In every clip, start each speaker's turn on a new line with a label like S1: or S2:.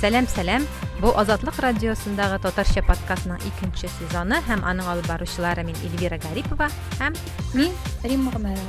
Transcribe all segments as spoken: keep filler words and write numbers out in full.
S1: Сәлам-сәлам. Бу Азатлык радиосындагы Татарча подкастның икенче сезоны һәм аның алып баручылары мин Эльвира Гарипова һәм
S2: мин Римма Гомәрова.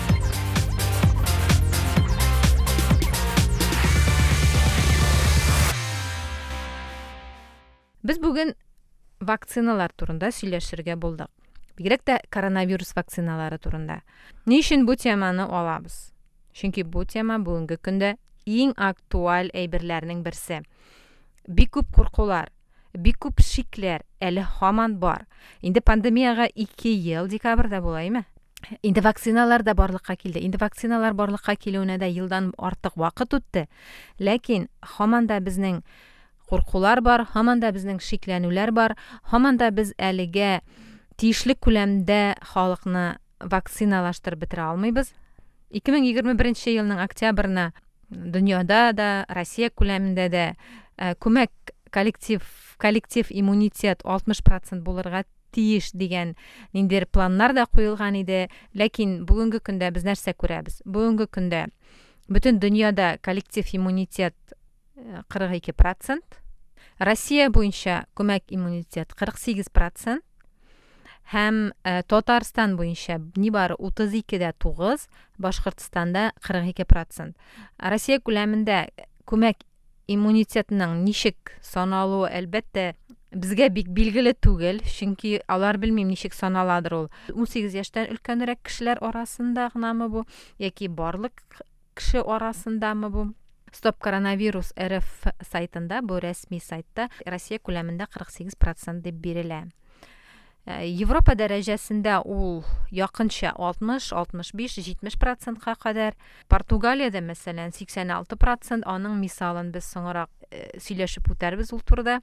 S1: Без бүген вакциналар турында сөйләшергә булдык. Бигрәк тә коронавирус вакциналары турында. Ни өчен бу теманы алабыз? Чөнки бу тема бүгенге көндә иң актуаль әйберләрнең берсе. Бик күп куркулар, бик күп шикләр әле һаман бар. Инде пандемияга ике ел декабрьдә булаймы? Инде вакциналар да барлыкка килде. Инде вакциналар барлыкка килүенә дә елдан артык вакыт үтте. Ләкин һаман да безнең куркулар бар, һаман да безнең шикләнүләр бар, һаман да без әлегә тиешле күләмдә халыкны вакциналаштырып бетерә алмыйбыз. ике мең егерме беренче елның октябрына дөньяда да, Россия күләмендә дә күмәк коллектив коллектив иммунитет алтмыш процент булырга тиеш дигән ниндидер планнар да куелган иде. Ләкин бүгенге көндә без нәрсә күрәбез? Бүгенге көндә бөтен дөньяда коллектив иммунитет кырык ике процент, Россия буенча күмәк иммунитет кырык сигез процент, һәм ә, Татарстан буенча нибары утыз ике дә тугыз, Башкортстанда кырык ике процент. Россия күләмендә күмәк иммунитетның ничек саналуы әлбәттә безгә бик билгеле түгел, чөнки алар белмим ничек саналадыр ул. ун сигез яшьтән өлкәнрәк кешеләр арасында гынамы бу, яки барлык кеше арасындамы бу? Стоп коронавирус РФ сайтында, бу рәсми сайтта Россия күләмендә кырык сигез процент дип бирелә. Европа дәрәҗәсендә ул якынча алтмыш, алтмыш биш, җитмеш процентка кадәр. Португалиядә мәсәлән сиксән алты процент, аның мисалын без соңрак сөйләшеп үтәрбез ул турыда.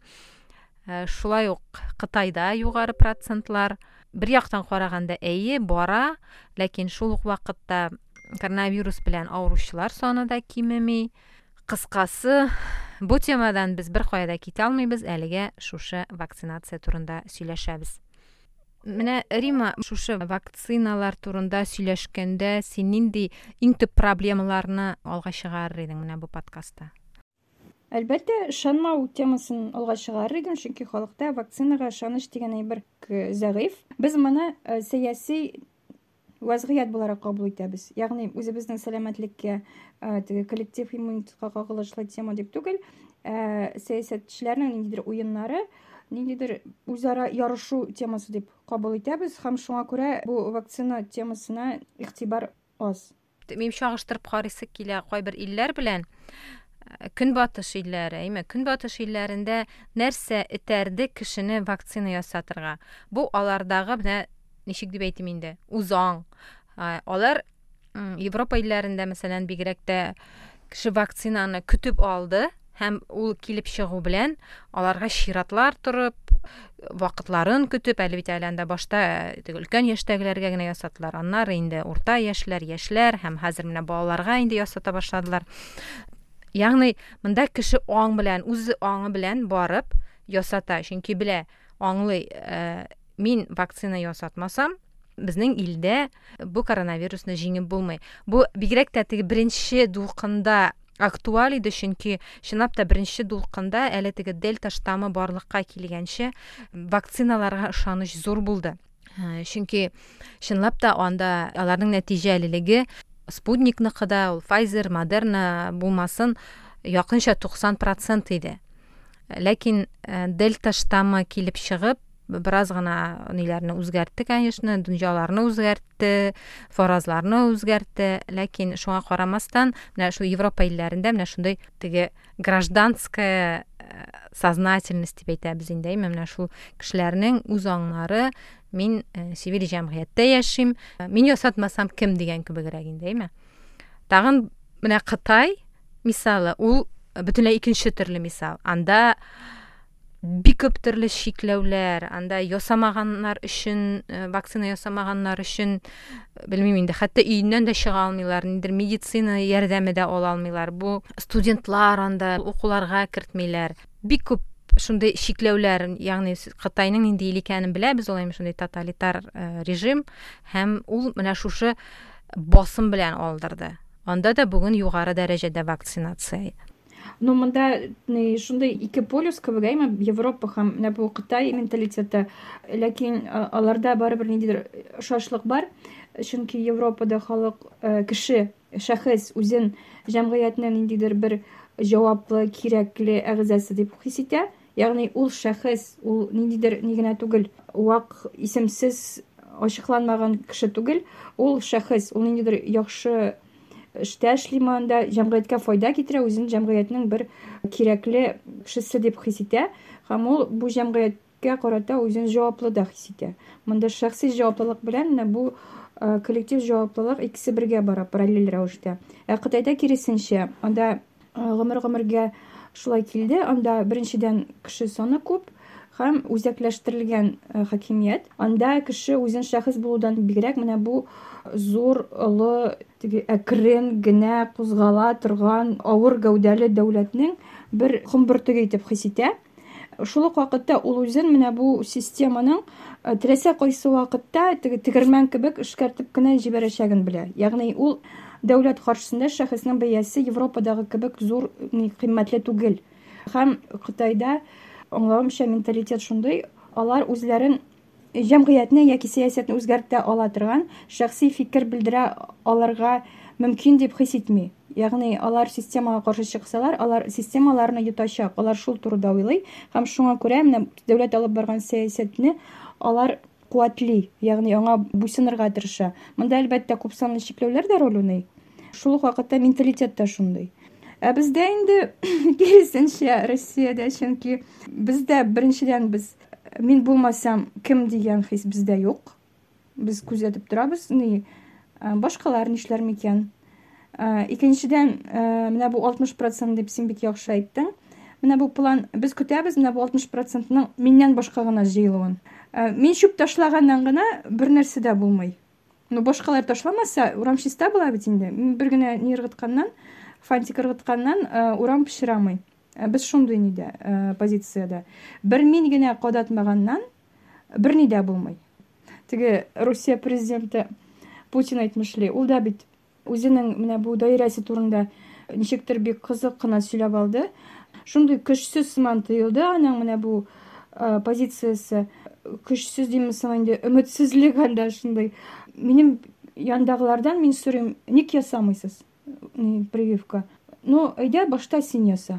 S1: Шулай ук Кытайда югары процентлар. Бер яктан караганда әйе бара, ләкин шул ук вакытта коронавирус белән авыручылар саны да кимеми. Кыскасы, бу темадан без бер кая да китә алмыйбыз, әлегә шушы вакцинация турында сөйләшәбез. Менә Рима, шушы вакциналар турында сөйләшкәндә син нинди иң төп проблемаларны алга чыгарыр идең менә бу подкастта?
S2: Әлбәттә, ышанмау темасын алга чыгарыр идем, чөнки халыкта вакцинага ышаныч дигән әйбер зәгыйф. Без моны сәяси вазгыять буларак кабул итәбез. Ягъни үзебезнең сәламәтлеккә, теге коллектив иммунитетка кагылышлы тема дип түгел, сәясәтчеләрнең ниндидер уеннары, ниндидер үзара ярышу темасы дип кабул итәбез, һәм шуңа күрә бу вакцина темасына игътибар аз.
S1: Мин чагыштырып карыйсы килә кайбер илләр белән. Көнбатыш илләре, әйме, көнбатыш илләрендә нәрсә этәрде кешене вакцина ясатырга? Бу алардагы менә ничек дип әйтим инде, узаң. Алар Европа илләрендә мәсәлән бигрәк тә кеше вакцинаны көтеп алды, һәм ул килеп чыгу белән аларга чиратлар торып, вакытларын көтеп, әлбәттә әлендә башта өлкән яшьтәгеләргә генә ясаттылар. Аннары инде урта яшьләр, яшьләр һәм хәзер менә балаларга инде ясата башладылар. Ягъни монда кеше аң белән, үз аңы белән барып ясата, чөнки белә, аңлый, мин вакцина ясатмасам, безнең илдә бу коронавирусны җиңеп булмый. Бу бигрәк тә теге беренче дулкында актуаль иде, чөнки чынлап та беренче дулкында әле теге дельта штаммы барлыкка килгәнче вакциналарга ышаныч зур булды. Чөнки чынлап та анда аларның нәтиҗәлелеге Спутникныкыда, ул Pfizer, Moderna булмасын, якынча туксан процент иде. Ләкин дельта штаммы килеп чыгып, бераз гына ниләрне үзгәртте, конечно, дөньяларны үзгәртте, фаразларны үзгәртте, ләкин шуңа карамастан, менә шу Европа илләрендә менә шундый теге гражданская сознательность дип әйтәбез инде, менә шул кешеләрнең үз аңнары, мин сивил җәмгыятьтә яшим, мин ясатмасам кем дигән кебегрәк инде, әйме. Тагын менә Кытай мисалы, ул бөтенләй икенче төрле мисал. Анда бик күп төрле шикләүләр, анда ясамаганнар өчен, вакцина ясамаганнар өчен, белмим инде, хәтта өйннән дә чыга алмыйлар, ниндидер медицина ярдәме дә ала алмыйлар. Бу студентлар анда укуларга кертмиләр. Бик күп шундый шикләүләр, ягъни Кытайның нинди икәнен беләбез, ул шундый тоталитар режим, һәм ул менә шушы басым белән алдырды. Анда да бүген югары дәрәҗәдә вакцинация.
S2: Но монда не шундай ике полюс кебек әйме Европа һәм менә бу Кытай менталитеты, ләкин а, аларда барыбер ниндидер ошашлык бар, чөнки Европада халык э, кеше, шәхес үзен җәмгыятьнең ниндидер бер җаваплы, кирәкле әгъзасы дип хис итә. Ягъни ул шәхес, ул ниндидер ни генә түгел, вак исемсез ачыкланмаган кеше түгел, ул шәхес, ул ниндидер яхшы эштә эшлиме анда, җәмгыятькә файда китерә, үзен җәмгыятьнең бер кирәкле кешесе дип хис итә, һәм ул бу җәмгыятькә карата үзен җаваплы да хис итә. Монда шәхси җаваплылык белән менә бу э, коллектив җаваплылык икесе бергә бара параллель рәвештә. Ә Кытайда киресенчә, анда э, гомер-гомергә шулай килде, анда беренчедән кеше саны күп һәм үзәкләштерелгән э, хакимият. Анда кеше үзен шәхес булудан бигрәк менә бу зур, олы, теге әкрен генә кузгала торган авыр гәүдәле дәүләтнең бер комбыртыгы итеп хис итә. Шул ук вакытта ул үзен менә бу системаның э, теләсә кайсы вакытта теге тегермән кебек эшкәртеп кенә җибәрәчәген белә. Ягъни ул дәүләт каршысында шәхеснең бәясе Европадагы кебек зур, ни кыйммәтле түгел. Һәм Кытайда аңлавымча менталитет шундый, алар үзләрен җәмгыятьне яки сәясәтне үзгәртә ала торган шәхси фикер белдерә аларга мөмкин дип хис итми. Ягъни алар системага каршы чыксалар, алар системаларны йотачак, алар шул турыда уйлый һәм шуңа күрә менә дәүләт алып барган сәясәтне алар куәтли, ягъни аңа буйсынырга тырыша. Монда әлбәттә күп санлы чикләүләр дә роль уйный. Шул ук вакытта менталитет та шундый. Ә бездә инде киресенчә Россиядә, чөнки бездә беренчедән без мин булмасам кем дигән хис бездә юк. Без күзәтеп торабыз, ни башкалар нишләр микән. Икенчедән, менә бу алтмыш процент дип син бик яхшы әйттең. Менә бу план без көтәбез, менә бу алтмыш процентның миннән башка гына җыелуын. Мин чүп ташлаганнан гына бер нәрсә дә булмый. Ну башкалар ташламаса, урам чиста була бит инде. Мин бер генә ни ыргытканнан, фантик ыргытканнан урам пешерамый. Без шундый нидә позициядә. Бер мин генә кадатмаганнан бер ни дә булмый. Теге Россия президенты Путин әйтмешли, ул да бит үзенең менә бу даирәсе турында ничектер бик кызык кына сөйләп алды. Шундый көчсез сыман тоелды аның менә бу э, позициясе. Көчсез димәсәң инде өметсезлек анда шундый. Минем яндагылардан мин сорыйм, ник ясамыйсыз? Ни прививка. Ну, әйдә башта син яса.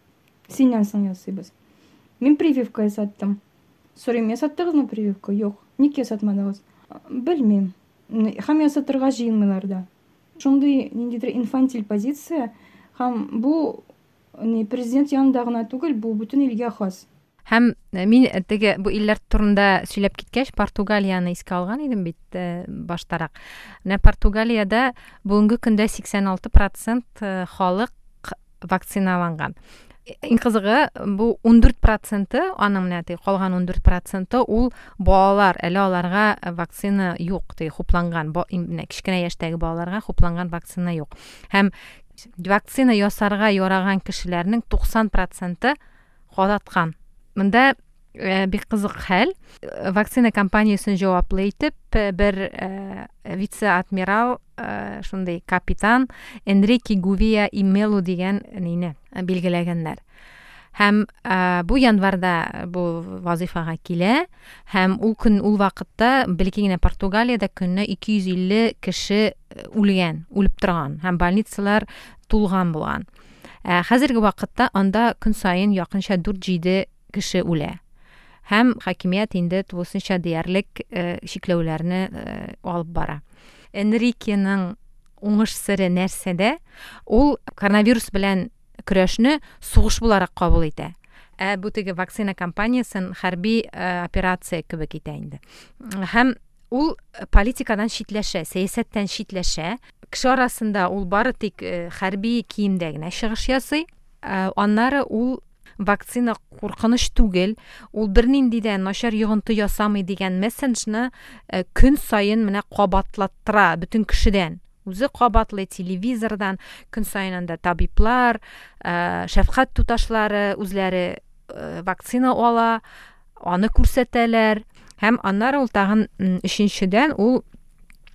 S2: Синнән соң ясыйбыз. Мин прививка ясаттым. Сорыйм, ясаттыгызмы прививка? Юк. Ник ясатмадыгыз? Белмим. Һәм ясатырга җыенмыйлар да. Шундый ниндидер инфантиль позиция, һәм бу ни президент янында гына түгел, бу бөтен илгә хас.
S1: Һәм мин теге бу илләр турында сөйләп киткәч, Португалияны искә алган идем бит э, баштарак. Менә Португалиядә бүгенге көндә сиксән алты процент халык вакциналанган. Иң кызыгы, бу он дүрт проценты, аның менә теге калган он дүрт проценты ул балалар, әле аларга вакцина юк, теге хупланган, менә кичкенә яшьтәге балаларга хупланган вакцина юк. Һәм вакцина ясарга яраган кешеләрнең туксан проценты кадаткан. Монда э, бик кызык хәл. Вакцина кампаниясын җаваплы итеп бер э, вице-адмирал, э, шундый капитан Энрике Гувия и Мелу дигән нине билгеләгәннәр. Һәм э, бу январда бу вазифага килә, һәм ул көн ул вакытта бәлки генә Португалиядә көнне ике йөз илле кеше үлгән, үлеп торган, һәм больницалар тулган булган. Ә, хәзерге вакытта анда көн саен якынча дүрт-җиде кеше үлә. Һәм хакимият инде тулысынча диярлек э, чикләүләрне э, алып бара. Энрикеның уңыш сыры нәрсәдә? Ул коронавирус белән көрәшне сугыш буларак кабул итә. Ә бу теге вакцина кампаниясын хәрби э, операция кебек итә инде. Һәм ул политикадан читләшә, сәясәттән читләшә. Кеше арасында ул бары тик э, хәрби киемдә генә чыгыш ясый. Э, аннары ул вакцина куркыныч түгел, ул бернинди дә начар йогынты ясамый дигән месседжны э, көн саен менә кабатлаттыра бөтен кешедән. Үзе кабатлы телевизордан көн саен анда табиблар, э, шәфкать туташлары үзләре э, вакцина ала, аны күрсәтәләр. Һәм аннары ул тагын өченчедән ул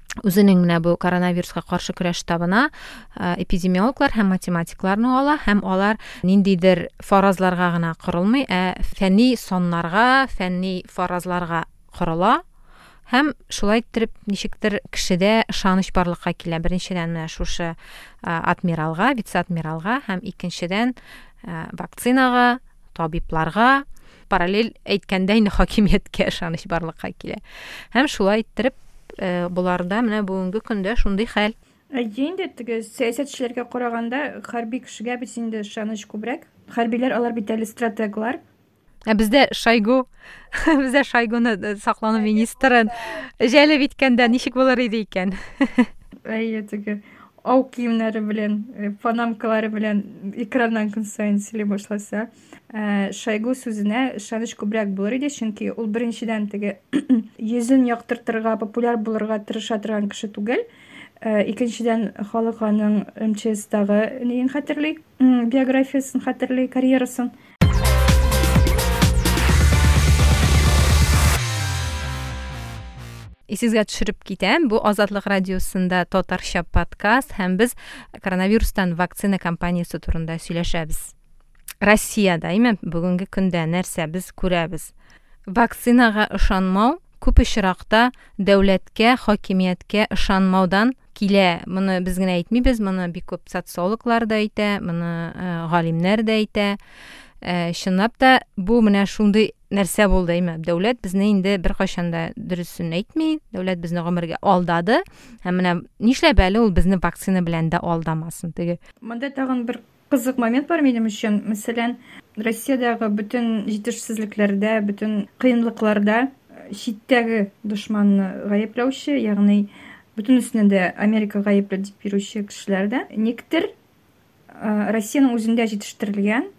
S1: үзенең менә бу коронавируска каршы көрәш штабына эпидемиологлар һәм математикларны ала, һәм алар ниндидер фаразларга гына корылмый, ә фәнни саннарга, фәнни фаразларга корыла. Һәм шулай итеп ничектер кешедә ышаныч барлыкка килә. Беренчедән менә шушы адмиралга, вице-адмиралга һәм икенчедән вакцинага, табибларга, параллель әйткәндә инде хакимияткә ышаныч барлыкка килә. Һәм шулай итеп буларда менә бүгенге көндә шундый хәл.
S2: Әйе инде, теге сәясәтчеләргә караганда хәрби кешегә бит инде ышаныч күбрәк. Хәрбиләр алар бит әле стратеглар.
S1: Ә бездә Шойгу, бездә Шойгуны саклану министрын җәлеп иткәндә ничек булыр иде икән?
S2: Әйе, теге ау киемнәре белән, панамкалары белән экраннан көн саен сөйли башласа, Шойгу сүзенә ышаныч күбрәк булыр иде, чөнки ул беренчедән теге йөзен яктыртырга, популяр булырга тырыша торган кеше түгел. Икенчедән халык аның эм че эстагы нин хәтерли, биографиясын хәтерли, карьерасын.
S1: Исегезгә төшереп китәм, бу Азатлык радиосында татарча подкаст, һәм без коронавирустан вакцина кампаниясе турында сөйләшәбез. Россиядә, әйме, бүгенге көндә нәрсә без күрәбез? Вакцинага ышанмау күп очракта дәүләткә, хакимияткә ышанмаудан килә. Моны без генә әйтмибез, моны бик күп социологлар да әйтә, моны галимнәр дә әйтә. Чынлап та бу менә шундый нәрсә булды, әйме. Дәүләт безне инде бер кайчанда дөресен әйтми, дәүләт безне гомергә алдады. Һәм менә нишләп әле ул безне вакцина белән дә алдамасын? Теге
S2: монда тагын бер кызык момент бар минем өчен. Мәсәлән, Россиядәге бөтен җитешсезлекләрдә, бөтен кыенлыкларда читтәге дошманны гаепләүче, ягъни бөтенесенә дә Америка гаепле дип йөрүче кешеләрдә никтер Россиянең үзендә җитештерелгән,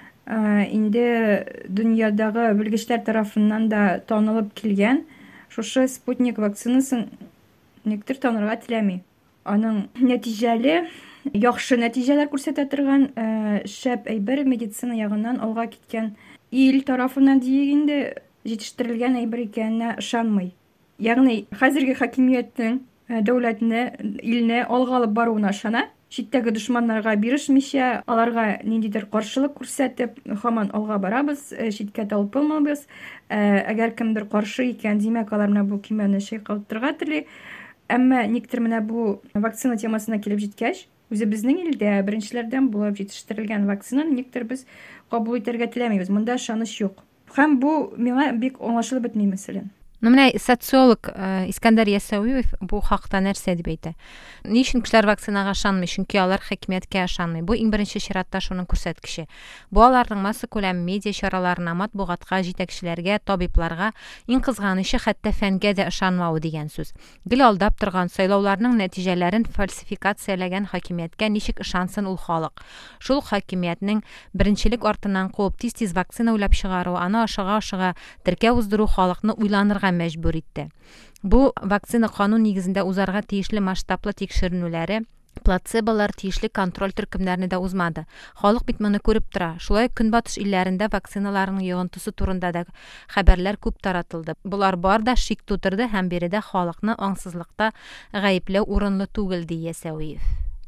S2: инде дөньядагы белгечләр тарафыннан да танылып килгән шушы Спутник вакцинасын никтер танырга теләми. Аның нәтиҗәле, яхшы нәтиҗәләр күрсәтә торган, шәп әйбер медицина ягыннан алга киткән ил тарафыннан диек инде җитештерелгән әйбер икәненә ышанмый. Ягъни хәзерге хакимияттең дәүләтне, илне алга алып баруына ышана. Читтәге дошманнарга бирешмичә, аларга ниндидер каршылык күрсәтеп, һаман алга барабыз, читкә талпынмабыз. Әгәр кемдер каршы икән, димәк, алар менә бу кимәне чайкалтырга тели. Әмма никтер менә бу вакцина темасына килеп җиткәч, үзе безнең илдә беренчеләрдән булып җитештерелгән вакцинаны никтер без кабул итәргә теләмибез. Монда ышаныч юк. Һәм бу миңа бик аңлашылып бетми мәсәлән.
S1: Ну, менә социолог Искәндәр Ясауиев бу хакта нәрсә дип әйтә? Ни өчен кешеләр вакцинага ышанмый? Чөнки алар хакимияткә ышанмый. Бу иң беренче чиратта шуның күрсәткече. Бу аларның масса күләм медиа чараларына, матбугатка, җитәкчеләргә, табибларга, иң кызганычы хәтта фәнгә дә ышанмау дигән сүз. Гел алдап торган, сайлауларның нәтиҗәләрен фальсификацияләгән хакимияткә ничек ышансын ул халык? Шул хакимиятнең беренчелек артыннан куып тиз-тиз вакцина уйлап чыгару, аны ашыга-ашыга теркәү уздыру халыкны уйланырга мәҗбүр итте. Бу вакцина канун нигезендә узарга тиешле масштаблы тикшеренүләре, плацеболар, тиешле контроль төркемнәрне дә узмады. Халык бит моны күреп тора. Шулай көнбатыш илләрендә вакциналарның йогынтысы турында да хәбәрләр күп таратылды. Булар бар да шик тутырды һәм биредә халыкны аңсызлыкта гаепләү урынлы түгел, ди Ясауиев.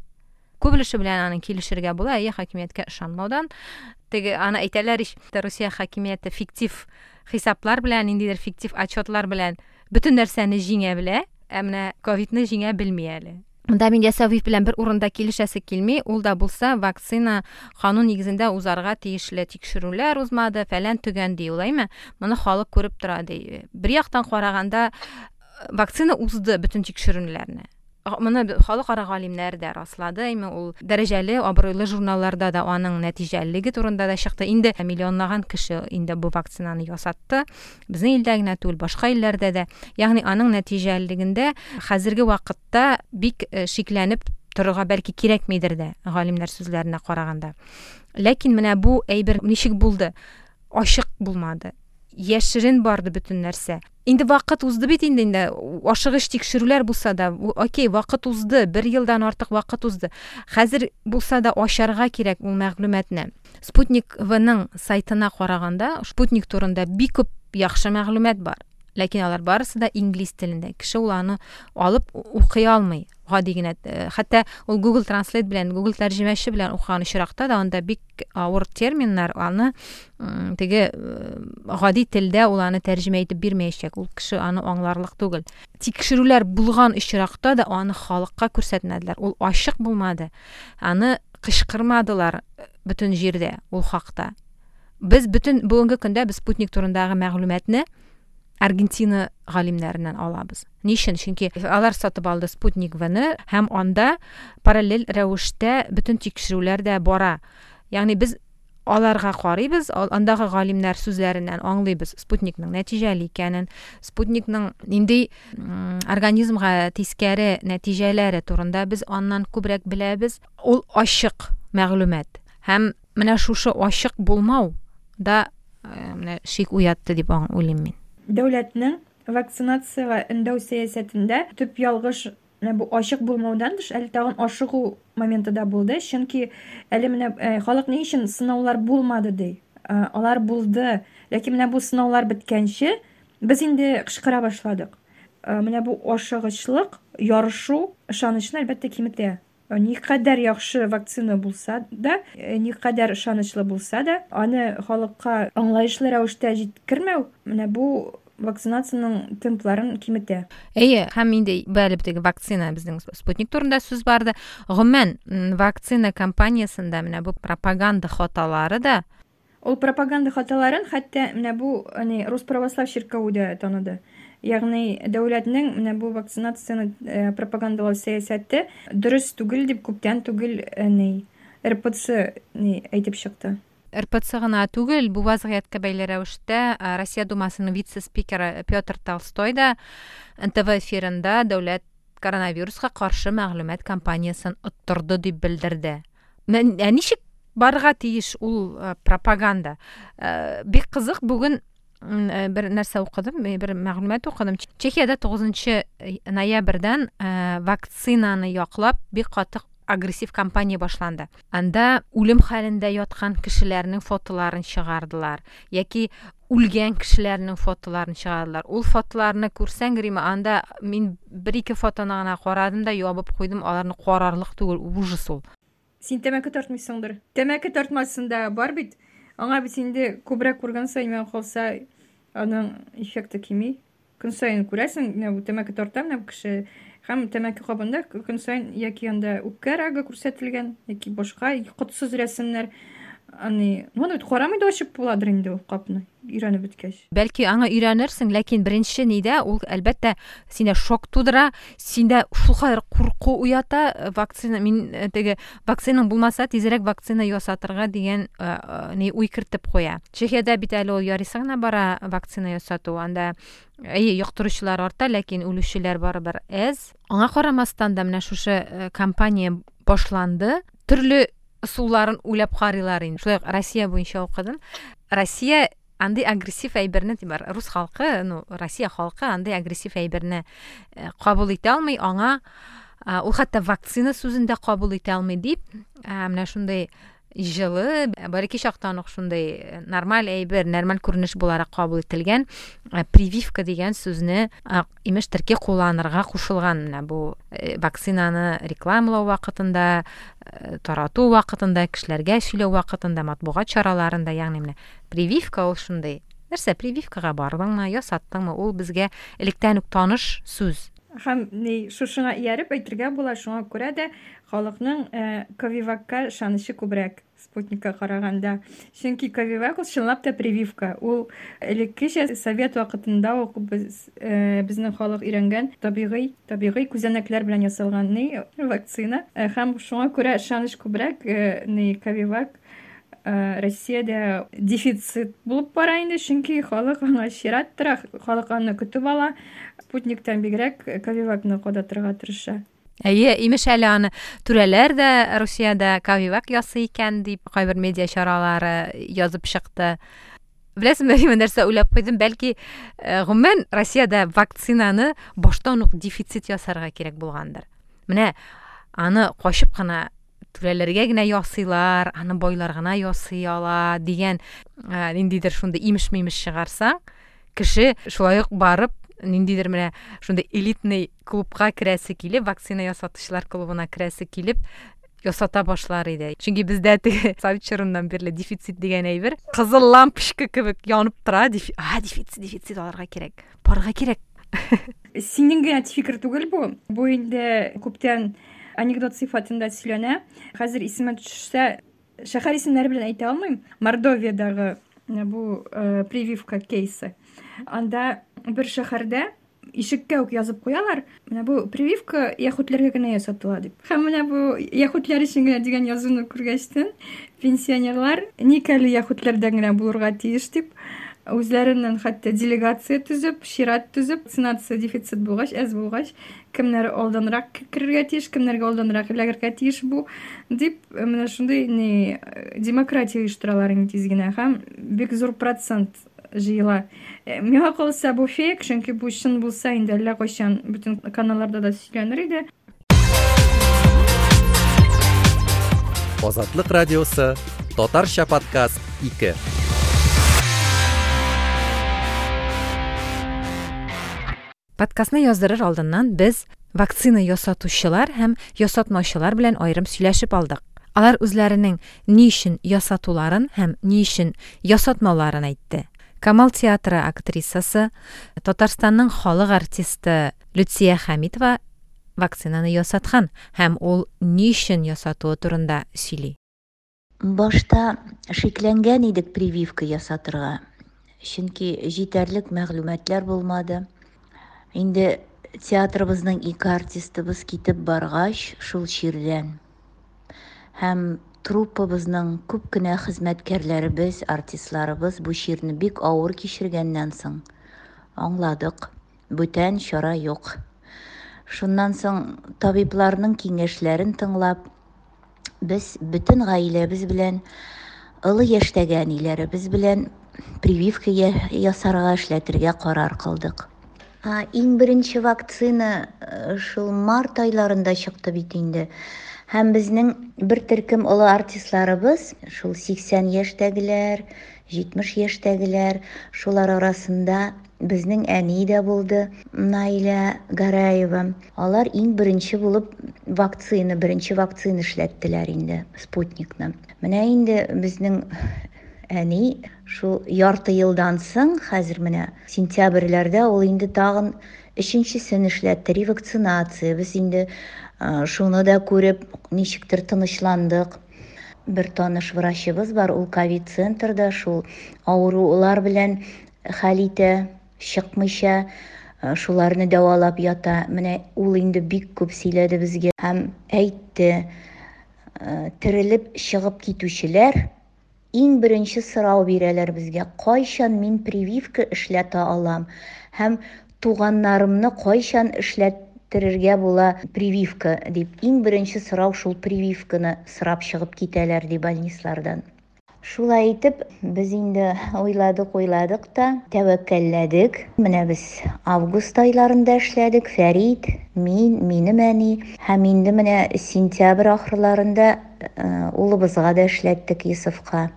S1: Күбелеше белән аның килешергә була, әйе, хакимияткә ышанмаудан. Теге аны әйтәләр, Русия хакимияте фиктив хисаплар белән, ниндидер фиктив отчетлар белән бөтен нәрсәне җиңә белә, ә менә ковидны җиңә белми әле. Монда мин Ясауиев белән бер урында килешәсе килми, ул да булса вакцина канун нигезендә узарга тиешле тикшерүләр узмады, фәлән түгән ди, улаймы? Моны халык күреп тора ди. Бер яктан караганда вакцина узды бөтен тикшерүләрне. Моны халыкара галимнәр дә раслады, әйме, ул дәрәҗәле, абруйлы журналларда да аның нәтиҗәлелеге турында да чыкты. Инде миллионлаган кеше инде бу вакцинаны ясатты. Безнең илдә генә түгел, башка илләрдә дә. Ягъни аның нәтиҗәлелегендә хәзерге вакытта бик шикләнеп торырга бәлки кирәкмидер дә, галимнәр сүзләренә караганда. Ләкин менә бу әйбер ничек булды? Ачык булмады. Яшерен барды бөтен нәрсә. Инде вакыт узды бит инде, инде ашыгыч тикшерүләр булса да, окей, вакыт узды, бер елдан артык вакыт узды. Хәзер булса да ашарга кирәк ул мәгълүматны. Спутник-Вның сайтына караганда, Спутник турында бик күп яхшы мәгълүмат бар. ләкин алар барысы да инглиз телендә. Кеше ул аны алып укый алмый. Гади генә, хәтта ул Google Translate белән, Google тәрҗемәче белән укыган очракта да анда бик авыр терминнар, аны теге гади телдә ул аны тәрҗемә итеп бирмәячәк. Ул кеше аны аңларлык түгел. Тикшерүләр булган очракта да аны халыкка күрсәтмәделәр. Ул ачык булмады. Аны кычкырмадылар бөтен җирдә ул хакта. Без бөтен бүгенге көндә без спутник турындагы мәгълүматны Аргентина галимнәреннән алабыз. Нишен? Чөнки алар сатып алды Спутник В-ны һәм анда параллель рәвештә бөтен тикшерүләр дә бара. Ягъни без аларга карыйбыз, андагы галимнәр сүзләреннән аңлыйбыз Спутникның нәтиҗәле икәнен, Спутникның нинди организмга тискәре нәтиҗәләре турында без аннан күбрәк беләбез. Ул ачык мәгълүмат. Һәм менә шушы ачык булмау да менә шик уятты дип уйлыйм мин.
S2: Дәүләтнең вакцинациягә өндәү сәясәтендә төп ялгыш бу ачык булмаудан тыш, әле тагын ашыгу моменты да булды. Чөнки әле менә халык ни өчен сынаулар булмады ди. Алар булды. Ләкин менә бу сынаулар беткәнче без инде кычкыра башладык. Менә бу ашыгычлык, ярышу ышанычны әлбәттә киметә. Никадәр яхшы вакцина булса да, никадәр ышанычлы булса да, аны халыкка аңлаешлы рәвештә җиткермәү, менә бу вакцинациянең темпларын киметә.
S1: Әйе, һәм инде бәлеп теге вакцина безнең Спутник турында сүз барды. Гомумән вакцина кампаниясында менә бу пропаганда хаталары да,
S2: ул пропаганда хаталарын хәтта менә бу ани Русправослав чиркәүе дә таныды. Ягъни дәүләтнең менә бу вакцинацияны пропагандалау сәясәте дөрес түгел дип күптән түгел ни РПЦ ни әйтеп чыкты.
S1: РПЦ гына түгел, бу вазгыятькә бәйле рәвештә Россия Думасының вице-спикеры Петр Толстой да Н Т В эфирында дәүләт коронавируска каршы мәгълүмат кампаниясын оттырды дип белдерде. Ничек барга тиеш ул пропаганда? Бик кызык, бүген бер нәрсә укыдым, бер мәгълүмат укыдым. Чехиядә тугызынчы ноябрьдән вакцинаны яклап бик каты агрессив кампания башланды. Анда үлем хәлендә яткан кешеләрнең фотоларын чыгардылар, яки үлгән кешеләрнең фотоларын чыгардылар. Ул фотоларны күрсәң, Рима, анда мин бер-ике фотоны гына карадым да ябып куйдым, аларны карарлык түгел, ужас ул.
S2: Син тәмәке тартмыйсыңдыр. Тәмәке тартмасында бар бит. Аңа бит инде күбрәк күргән саен мен калса, аның эффекты кими. Көн саен күрәсең, менә бу тәмәке тартам, менә кеше һәм тәмәке кабында көн саен яки анда үпкә рагы күрсәтелгән, яки башка котсыз рәсемнәр. Аны, моны карамый да ачып буладыр инде ул капны, өйрәнеп беткәч.
S1: Бәлки аңа өйрәнерсең, ләкин беренче нидә ул әлбәттә синдә шок тудыра, синдә шулкадәр курку уята. Вакцина, мин теге вакцинаң булмаса, тизрәк вакцина ясатырга дигән ни уй кертеп куя. Чехиядә бит әле ул ярыйсы гына бара вакцина ясату, анда әйе, яктыручылар арта, ләкин үлүчеләр барыбер әз. Аңа карамастан да менә шушы кампания башланды. Төрле суларын уйлап карыйлар инде. Шулай Россия буенча укыдым. Россия андый агрессив әйберне, димәр, рус халкы, ну, Россия халкы андый агрессив әйберне кабул итә алмый, аңа ул хәтта вакцина сүзен дә кабул итә алмый дип, менә шундый җылы, бер-ике чактан ук шундый нормаль әйбер, нормаль күренеш буларак кабул ителгән прививка дигән сүзне имеш терки кулланырга кушылган. Менә бу вакцинаны рекламалау вакытында, тарату вакытында, кешеләргә сөйләү вакытында, матбугат чараларында, ягъни менә прививка ул шундый. Нәрсә прививкага бардыңмы, ясаттыңмы? Ул безгә электән үк таныш сүз.
S2: Һәм ни шушыңа ияреп әйтергә була, шуңа күрә дә халыкның Ковивакка ышанышы күбрәк Спутникка караганда. Чөнки Ковивак ул чынлап та прививка. Ул элеккечә совет вакытында ук без безнең халык өйрәнгән табигый, табигый күзәнәкләр белән ясалган ни вакцина. Һәм шуңа күрә ышаныш күбрәк ни Ковивак Россиядә дефицит булып бара инде, чөнки халык аңа чират тора, халык аны көтеп ала. Спутниктан бигрәк Ковивакны кадатырга тырыша.
S1: Әйе, имеш әле аны түрәләр дә Россиядә Ковивак ясый икән дип кайбер медиа чаралары язып чыкты. Беләсезме, мин нәрсә уйлап куйдым, бәлки гомумән Россиядә вакцинаны баштан ук дефицит ясарга кирәк булгандыр. Менә аны качып кына түрәләргә генә ясыйлар, аны байлар гына ясый ала дигән ниндидер шундый имеш-мимеш чыгарсаң, кеше шулай ук барып ниндидер менә шундай элитный клубка керәсе килеп, вакцина ясатучылар клубына керәсе килеп ясата башлар иде. Чөнки бездә теге совет чорыннан бирле дефицит дигән әйбер кызыл лампочка кебек янып тора. А, дефицит, дефицит аларга кирәк. Барга кирәк.
S2: Синең генә фикер түгел бу. Бу инде күптән анекдот сыйфатында сөйләнә. Хәзер исемә төшсә, шәһәр исемнәре белән әйтә алмыйм. Мордовиядагы бу прививка кейсы. Анда бер шәһәрдә ишеккә үк язып куялар. Менә бу прививка яһүдләргә генә ясатыла дип. Һәм менә бу яһүдләр өчен генә дигән язуны күргәчтен, пенсионерлар ник әле яһүдләрдә генә булырга тиеш дип, үзләреннән хәтта делегация төзеп, шират төзеп, вакцинация дефицит булгач, әз булгач, кемнәр алданрак керергә тиеш, кемнәргә алданрак эләгергә тиеш бу дип, менә шундый не демократия оештыралар инде тиз генә һәм бик зур процент җыела. Миңа калса бу фейк, чөнки бу чын булса инде әллә кайчан бүтән каналларда да сөйләнер иде.
S3: Азатлык радиосы, Татарча подкаст ике.
S1: Подкастны яздырыр алдыннан без вакцина ясатучылар һәм ясатмаучылар белән аерым сөйләшеп алдык. Алар үзләренең ни өчен ясатуларын һәм ни өчен ясатмауларын әйтте. Камал театры актрисасы, Татарстанның халык артисты Люция Хәмитова вакцинаны ясаткан һәм ул ни өчен ясатуы турында сөйли.
S4: Башта шикләнгән идек прививка ясатырга. Чөнки җитәрлек мәгълүматлар булмады. Инде театрыбызның ике артистыбыз китеп баргач, шул чирдән. Һәм труппабызның күп кенә хезмәткәрләребез, артистларыбыз бу чирне бик авыр кичергәннән соң аңладык. Бүтән чара юк. Шуннан соң табибларның киңәшләрен тыңлап, без бүтән гаиләбез белән, олы яшьтәге әниләребез белән прививка ясарга эшләтергә карар кылдык. Иң беренче вакцина шул март айларында чыкты бит инде. Һәм безнең бер төркем олы артистларыбыз, шул сиксән яшьтәгеләр, җитмеш яшьтәгеләр, шулар арасында безнең әни дә булды, Наиля Гараева. Алар иң беренче булып вакцина, беренче вакцина эшләттеләр инде, спутникны. Менә инде безнең әни шул ярты елдан соң, хәзер менә сентябрьләрдә ул инде тагын өченчесен эшләтте, ревакцинация. Без инде шуны да күреп, ничектер тынычландык. Бер таныш врачыбыз бар, ул ковид-центрда шул авырулар белән хәл итә, чыкмыйча, шуларны дәвалап ята. Менә ул инде бик күп сөйләде безгә һәм әйтте, терелеп чыгып китүчеләр иң беренче сорау бирәләр безгә: кайчан мин прививка эшләтә алам һәм туганнарымны кайчан эшләттерергә була прививка дип. Иң беренче сорау шул прививканы сорап чыгып китәләр ди больницлардан. Шулай итеп, без инде уйладык, уйладык та тәвәккәлләдек. Менә без август айларында эшләдек, Фәрид, мин, минем әни, һәм инде менә сентябрь ахырларында улыбызга да эшләттек, Йосыфка.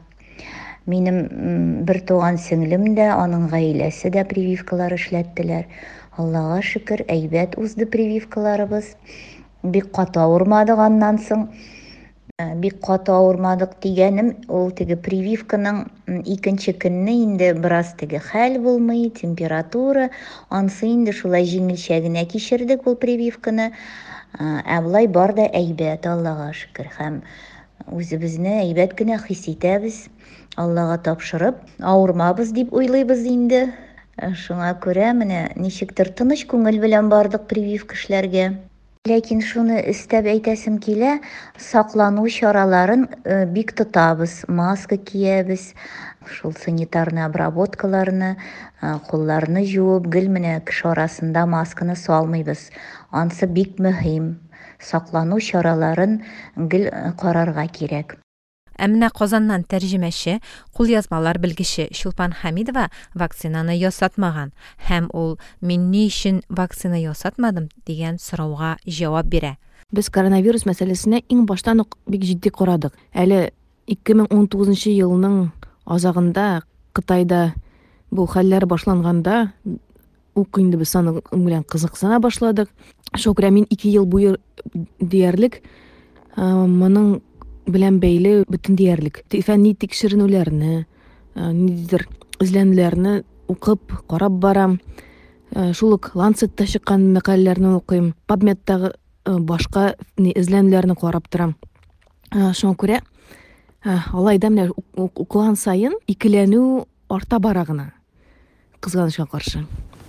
S4: Минем бер туган сеңлем дә, аның гаиләсе дә прививкалар эшләттеләр. Аллага шөкер, әйбәт узды прививкаларыбыз. Бик каты авырмадык аннан соң. Бик каты авырмадык дигәнем, ул теге прививканың икенче көнне инде бераз теге хәл булмый, температура, ансы инде шулай җиңелчә генә кичердек ул прививканы. Ә булай бар да әйбәт, Аллага шөкер. Һәм үзебезне әйбәт кенә хис итәбез. Аллага тапшырып, авырмабыз дип уйлыйбыз инде. Шуңа күрә менә ничектер тыныч күңел белән бардык прививка эшләргә. Ләкин шуны өстәп әйтәсем килә, саклану чараларын бик тотабыз. Маска киябез, шул санитарный обработкаларны, кулларны жуып, гел менә кеше арасында масканы салмыйбыз. Ансы бик мөһим. Саклану чараларын гел карарга кирәк.
S1: Ә менә Казаннан тәрҗемәче, кулъязмалар белгече Чулпан Хәмидова вакцинаны ясатмаган һәм ул «Мин ни өчен вакцина ясатмадым?» дигән сорауга җавап бирә.
S5: Без коронавирус мәсьәләсенә иң баштан ук бик җитди карадык. Әле ике мең ун тугызынчы елның азагында Кытайда бу хәлләр башланганда ук инде без аны белән кызыксына башладык. Шуңа күрә мин ике ел буе диярлек моның белән бәйле бөтен диярлек фәнни тикшеренүләрне, ниндидер эзләнүләрне укып, карап барам. Шул ук Lancet'та чыккан мәкаләләрне укыйм, PubMed'тагы башка эзләнүләрне карап торам. Шуңа күрә алайда менә укыган сайын икеләнү арта бара гына, кызганычка каршы.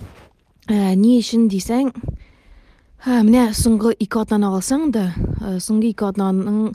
S5: Ни өчен дисәң, менә соңгы ике атнаны алсаң да, соңгы ике атнаның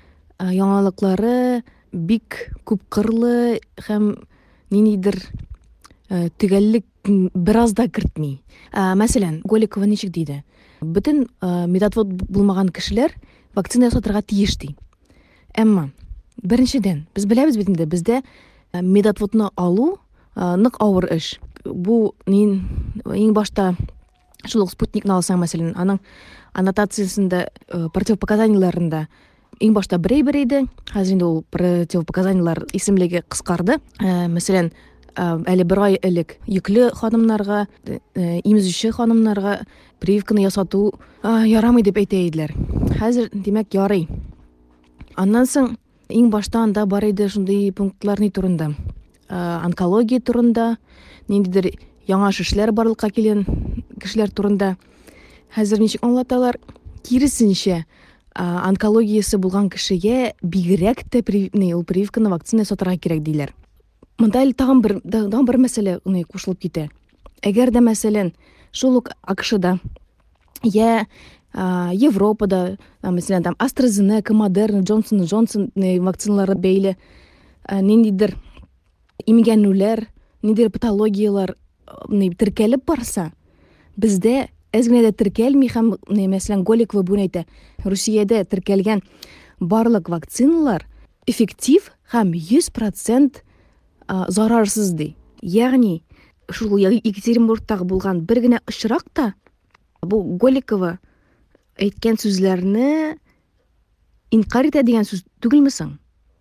S5: яңалыклары бик күп кырлы һәм ниндидер төгәллек бераз да кертми. Мәсәлән, Голикова ничек диде? Бөтен медотвод булмаган кешеләр вакцина ясатырга тиеш ди. Әмма беренчедән, без беләбез бит инде, бездә медотводны алу нык авыр эш. Бу мин иң башта шул спутникны алсаң, мәсәлән, аның аннотациясендә, противопоказанияларында иң башта берәй-бер иде, хәзер инде ул противопоказаниялар исемлеге кыскарды. Мәсәлән, әле бер ай элек йөкле ханымнарга, имезүче ханымнарга прививканы ясату ярамый дип әйтә иделәр. Хәзер, димәк, ярый. Аннан соң иң башта анда бар иде шундый пунктлар ни турында. Онкология турында, ниндидер яңа шешләр барлыкка килгән кешеләр турында. Хәзер ничек аңлаталар? Киресенчә, онкологиясы булган кешегә бигрәк тә ул прививканы, вакцина ясатырга кирәк диләр. Монда тагын бер тагын бер мәсьәлә кушылып китә. Әгәр дә, мәсәлән, шул ук АКШда, я Европада, мәсәлән, там AstraZeneca, Moderna, Johnson энд Johnson вакциналары бәйле ниндидер имгәнүләр, ниндидер патологиялар теркәлеп барса, бездә әз генә дә теркәлми һәм, мәсәлән, Голикова бүген әйтә, Русиядә теркәлгән барлык вакциналар эффектив һәм йөз процент зарарсыз ди. Ягъни, шул Екатеринбургтагы булган бер генә очракта бу Голикова әйткән сүзләрне инкар итә дигән сүз түгелме соң?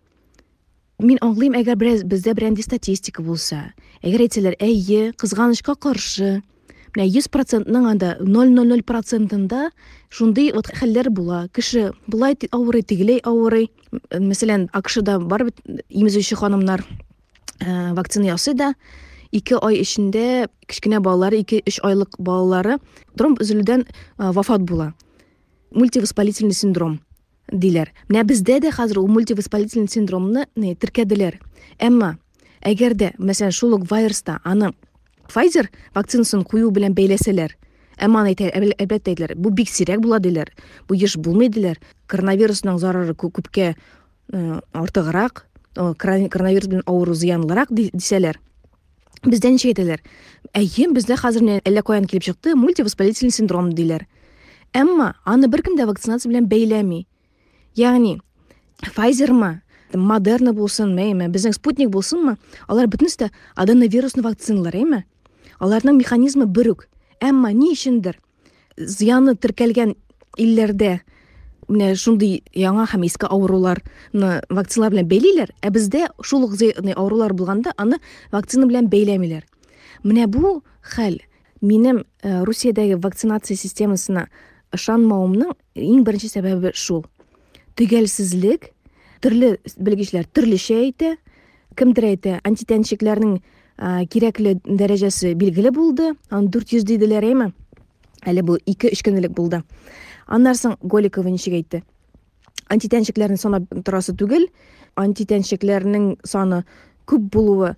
S5: Мин аңлыйм, әгәр бераз бездә бренди статистика булса, әгәр әйтсәләр, әйе, кызганычка каршы, менә йөз процентның анда ноль ноль ноль процентында шундый вот хәлләр була. Кеше булай авырый, тигеләй авырый. Мәсәлән, АКШда бар бит имезүче ханымнар вакцина ясый да, ике ай эчендә кичкенә балалары, ике-өч айлык балалары тромб өзелүдән вафат була. Мультивоспалительный синдром диләр. Менә бездә дә хәзер ул мультивоспалительный синдромны теркәделәр. Әмма әгәр дә, мәсәлән, шул ук вируста аны Pfizer вакцинасын кую белән бәйләсәләр, әмма әлбәттә әйтләр, бу бик сирәк була диләр. Бу еш булмый диләр. Коронавирусның зарары күпкә артыграк, коронавирус белән авыру зыянлырак дисәләр. Бездә ничек әйтәләр? Әйе, бездә хәзер әллә каян килеп чыкты мультивоспалительный синдром диләр. Әмма аны беркем дә вакцинация белән бәйләми. Ягъни, Pfizer-ма, Moderna булсын, мәйме, безнең спутник булсынмы, алар бөтенесе дә аденовирусный вакциналар, әйме? Аларның механизмы бер үк. Әмма ни өчендер зыяны теркәлгән илләрдә менә шундый яңа һәм иске авыруларны вакциналар белән бәйлиләр, ә бездә шул ук авырулар булганда аны вакцина белән бәйләмиләр. Менә бу хәл минем Русиядәге вакцинация системасына ышанмавымның иң беренче сәбәбе шул. Төгәлсезлек, төрле белгечләр төрлечә әйтә, кемдер әйтә, антитәнчекләрнең кирәкле дәрәҗәсе билгеле булды, аны дүрт йөз диделәр, әйме? Әле бу ике-өч көнлек булды. Аннан соң Голикова ничек әйтте? Антитәнчекләрне санап торасы түгел, антитәнчекләрнең саны күп булуы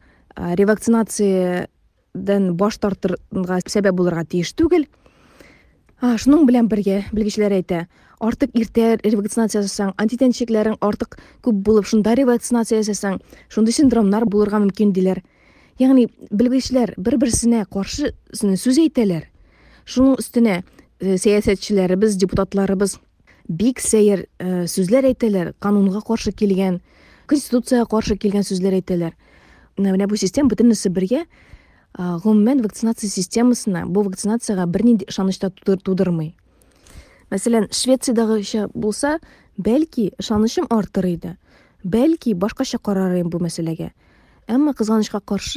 S5: ревакцинациядән баш тартырга сәбәп булырга тиеш түгел. Шуның белән бергә белгечләр әйтә, артык иртә ревакцинация ясасаң, антитәнчекләрең артык күп булып, шунда ревакцинация ясасаң, шундый синдромнар булырга мөмкин диләр. Ягъни, белгечләр бер-берсенә каршы сүз әйтәләр. Шуның өстенә сәясәтчеләребез, депутатларыбыз бик сәер сүзләр әйтәләр, канунга каршы килгән, конституцияга каршы килгән сүзләр әйтәләр. Менә бу система бөтенесе бергә гомумән вакцинация системасына, бу вакцинацияга бернинди ышаныч та тудырмый. Мәсәлән, Швециядагыча булса, бәлки ышанычым артыр иде. Бәлки башкача карар идем бу мәсьәләгә. Әмма кызганычка каршы,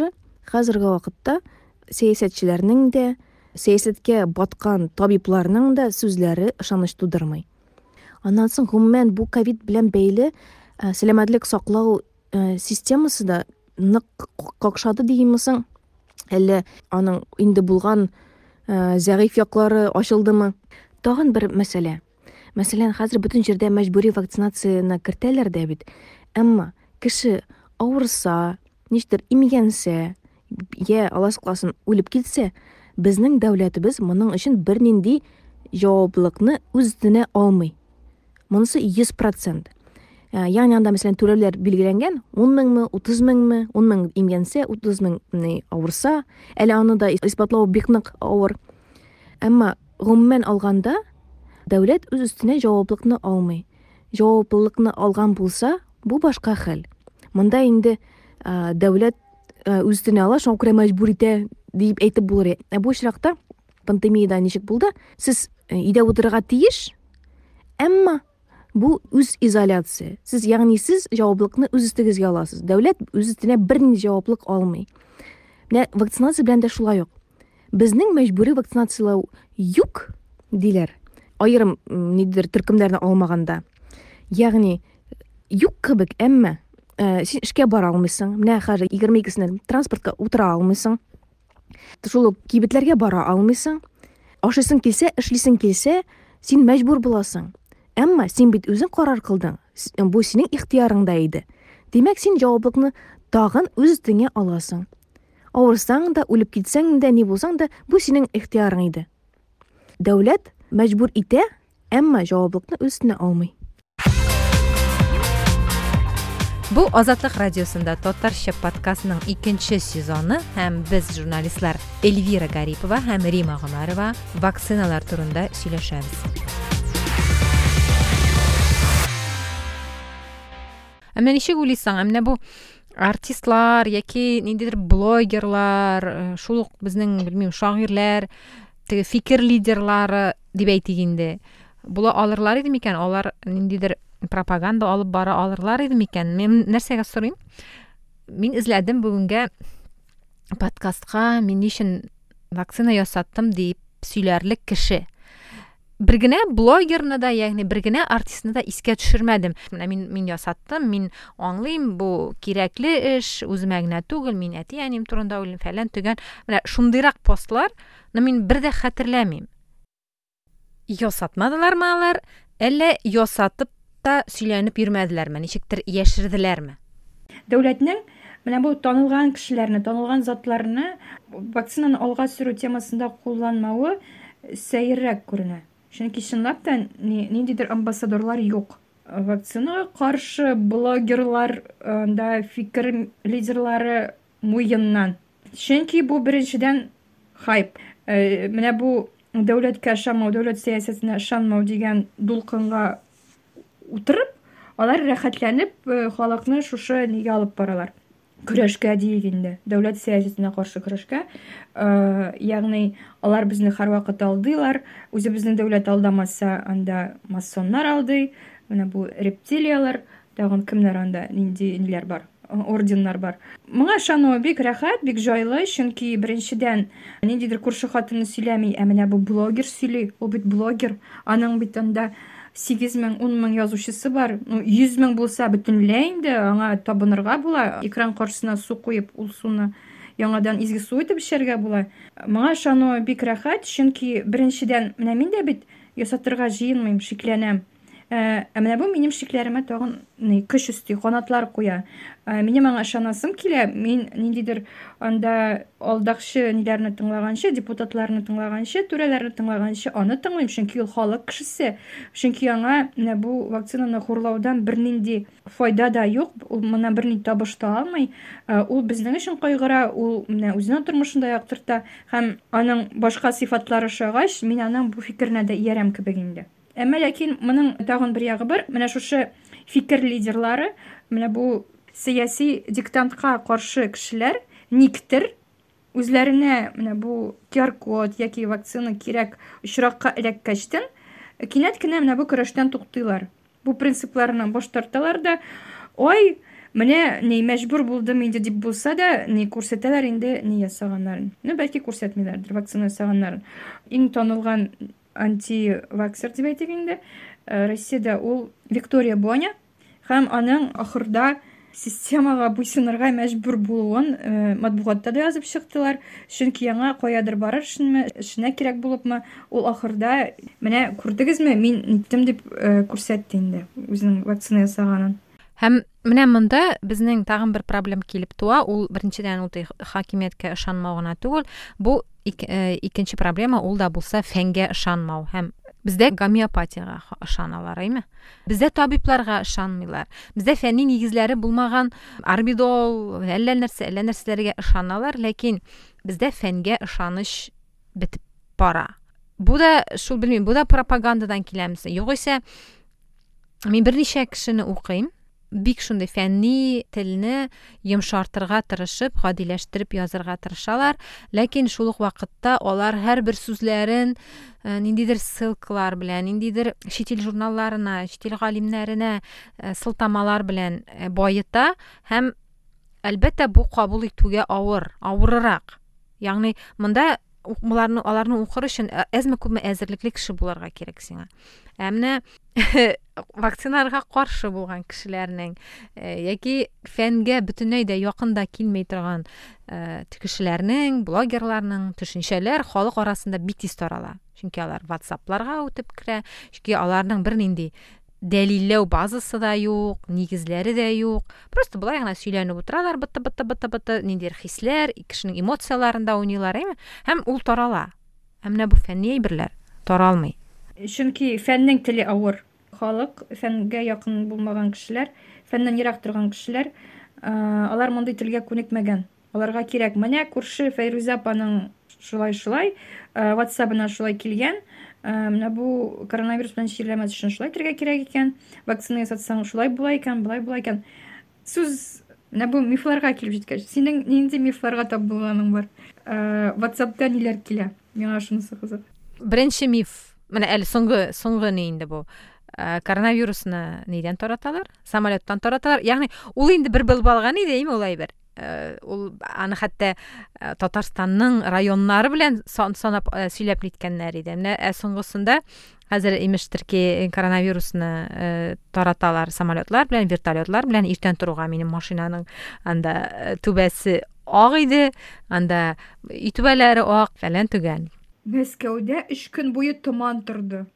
S5: хәзерге вакытта сәясәтчеләрнең дә, сәясәткә баткан табибларның да сүзләре ышаныч тудырмый. Аннан соң гомумән бу ковид белән бәйле ә, сәламәтлек саклау ә, системасы да нык какшады дигәнмесең, әллә аның инде булган ә, зәгыйф яклары ачылдымы? Тагын бер мәсьәлә. Мәсәлән, хәзер бөтен җирдә мәҗбүри вакцинацияны кертәләр дә бит. Әмма кеше авырса, ништер имгәнсә, я Аллаһ сакласын, үлеп китсә, безнең дәүләтебез моның өчен бернинди җаваплылыкны үз өстенә алмый. Монысы йөз процент. Ягъни анда мәсәлән түләүләр билгеләнгән, ун меңме, утыз меңме, ун мең имгәнсә, утыз мең авырса, әле аны да исбатлау бик нык авыр. Әмма гомумән алганда дәүләт үз өстенә җаваплылыкны алмый. Җаваплылыкны алган булса, бу башка хәл. Монда инде ә, дәүләт ә, үз өстенә ала, шуңа күрә мәҗбүр итә дип әйтеп булыр. Ә бу очракта пандемияда ничек булды? Сез өйдә утырырга тиеш, әмма бу үз изоляция. Сез, ягъни сез җаваплылыкны үз өстегезгә аласыз. Дәүләт үз өстенә бернинди җаваплылык алмый. Менә вакцинация белән дә шулай ук. Безнең мәҗбүри вакцинациялау юк диләр. Айрым нидер төркемнәрне алмаганда. Ягъни юк кебек, әмма ә, син эшкә бара алмыйсың. Менә хәзер егерме икесенә транспортка утыра алмыйсың. Шул ук кибетләргә бара алмыйсың. Ашыйсың килсә, эшлисең килсә, син мәҗбүр буласың. Әмма син бит үзең карар кылдың. Бу синең ихтыярыңда иде. Димәк, син җаваплылыкны тагын үз өстеңә аласың. Авырсаң да, үлеп китсәң дә, ни булсаң да, бу синең ихтыярың иде. Дәүләт мәҗбүр итә, әмма җаваплылыкны үз өстенә алмый.
S1: Бу Азатлык радиосында Татарча подкастының икенче сезоны һәм без журналистлар Эльвира Гарипова һәм Рима Гомарова вакциналар турында сөйләшәбез. Әмма ничек уйлыйсың, менә бу артистлар яки ниндидер блогерлар, шул ук безнең, белмим, шагыйрьләр, теге фикер лидерлары дип әйтик инде. Була алырлар иде микән? Алар ниндидер пропаганда алып бара алырлар иде микән? Мен нәрсәгә сорыйм? Мин эзләдем бүгенгә подкастка мин нишен вакцина ясаттым дип сөйләрлек кеше. Бер генә блогерны да, ягъни бер генә артистны да искә төшермәдем. Менә мин мин ясаттым, мин аңлыйм, бу кирәкле эш, үземә генә түгел, мин әти-әним турында уйлыйм, фәлән түгән. Менә шундыйрак постларны мин бер дә хәтерләмим. Ясатмадылармы алар, әллә ясатып та сөйләнеп йөрмәделәрме, ничектер яшерделәрме?
S2: Дәүләтнең менә бу танылган кешеләрне, танылган затларны вакцинаны алга сөрү темасында кулланмавы сәеррәк күренә. Чөнки чынлап та ниндидер амбассадорлар юк. Вакцинага каршы блогерлар да фикер лидерлары муеннан. Чөнки бу беренчедән хайп. Менә бу дәүләткә ышанмау, дәүләт сәясәтенә ышанмау дигән дулкынга утырып, алар рәхәтләнеп халыкны шушы нигә алып баралар. Көрәшкә диик инде, дәүләт сәясәтенә каршы көрәшкә. Ягъни алар безне һәрвакыт алдылар. Үзебезнең дәүләт алдамаса, анда масоннар алдый. Менә бу рептилиялар, тагын кемнәр анда, нинди ниләр бар, орденнар бар. Моңа ышану бик рәхәт, бик җайлы, чөнки беренчедән ниндидер күрше хатыны сөйләми, ә менә бу блогер сөйли, ул бит блогер. Аның бит анда сигез мең, ун мең язучысы бар. Ну, йөз мең булса бөтенләй инде аңа табынырга була. Экран каршысына су куеп, ул суны яңадан изге су итеп эчәргә була. Моңа ышану бик рәхәт, чөнки беренчедән менә мин дә бит ясатырга җыенмыйм, шикләнәм. Ә менә бу минем шикләремә тагын көч өсти, канатлар куя. Минем аңа ышанасым килә. Мин ниндидер анда алдакчы ниләрне тыңлаганчы, депутатларны тыңлаганчы, түрәләрне тыңлаганчы аны тыңлыйм, чөнки ул халык кешесе. Чөнки аңа менә бу вакцинаны хурлаудан бернинди файда да юк, ул моннан бернинди табыш та алмый. Ул безнең өчен кайгыра, ул менә үзенең тормышында яктырта һәм аның башка сыйфатлары шагач, мин аның бу фикеренә дә иярәм кебек инде. Әмма ләкин моның тагын бер ягы бар. Менә шушы фикер лидерлары, менә бу сәяси диктантка каршы кешеләр никтер үзләренә менә бу ку ар код яки вакцина кирәк очракка эләккәчтән кинәт кенә менә бу көрәштән туктыйлар. Бу принципларынан баш тарталар да, ой, Менә ни мәҗбүр булдым инде дип булса да, ни күрсәтәләр инде ни ясаганнарын. Ну, бәлки күрсәтмиләрдер вакцина ясаганнарын. Иң танылган антиваксер дип әйтик инде, Россиядә ул Виктория Боня, һәм аның ахырда системага буйсынырга мәҗбүр булуын матбугатта да язып чыктылар. Чөнки яңа каядыр барыр өченме, эшенә кирәк булыпмы, ул ахырда менә күрдегезме, мин иттем дип күрсәтте инде үзенең вакцина ясаганын.
S1: Һәм менә монда безнең тагын бер проблем килеп туа, ул беренчедән ул хакимияткә ышанмау гына түгел, бу икенче проблема, ул да булса фәнгә ышанмау. Һәм бездә гомеопатиягә ышаналар, әйме? Бездә табибларга ышанмыйлар. Бездә фәнни нигезләре булмаган орбидол, әллә нәрсә, әллә нәрсәләргә ышаналар, ләкин бездә фәнгә ышаныч бетеп бара. Бу да, шул белмим, бу да пропагандадан киләмсе. Югыйсә, мин берничә кешене укыйм, бик шундый фәнни телне йомшартырга тырышып, гадиләштереп язырга тырышалар, ләкин шул ук вакытта алар һәрбер сүзләрен ниндидер ссылкалар белән, ниндидер чит ил журналларына, чит ил галимнәренә сылтамалар белән байыта, һәм әлбәттә бу кабул итүгә авыр, авыррак. Ягъни монда аларны аларны укыр өчен әзме күпме әзерлекле кеше булырга кирәк сиңа. Ә менә вакциналарга каршы булган кешеләрнең яки фәнгә бөтенләй дә якында килмәй торган кешеләрнең, блогерларның төшенчәләр халык арасында бик тиз тарала. Чөнки алар WhatsApp-ларга үтеп керә, чөнки аларның бер нинди дәлилләү базасы да юк, нигезләре дә юк. Просто булай гына сөйләнеп утыралар, бытты-бытты-бытты-бытты, ниндидер хисләр, кешенең эмоцияларында уйныйлар, әйме? Һәм ул тарала. Ә менә бу фәнни әйберләр таралмый.
S2: Чөнки фәннең теле авыр. Халык, фәнгә якын булмаган кешеләр, фәннән ерак торган кешеләр, алар мондай телгә күнекмәгән. Аларга кирәк. Менә күрше Фәйрүзә апаның шулай-шулай, WhatsApp-ына шулай килгән. Менә бу коронавирус белән чирләмәс өчен шулай итәргә кирәк икән. Вакцина ясатсаң шулай була икән, булай була икән. Сүз менә бу мифларга килеп җиткәч, синең нинди мифларга тап булганың бар? WhatsApp-та ниләр килә? Миңа шунысы кызык.
S1: Беренче миф, менә әле соңгы соңгы ни инде бу. Коронавирусны нидән тараталар? Самолеттан тараталар. Ягъни ул инде бер бил балган иде, әйме, ул әйбер. Ул аны хәтта Татарстанның районнары белән санап сөйләп ниткәннәр иде. Менә соңгысында хәзер имештер ки коронавирусны тараталар самолетлар белән, вертолетлар белән. Иртән торуга минем машинаның анда түбәсе ак иде, анда итүбәләре ак, фәлән түгән.
S2: Мәскәүдә өч көн буе томан торды.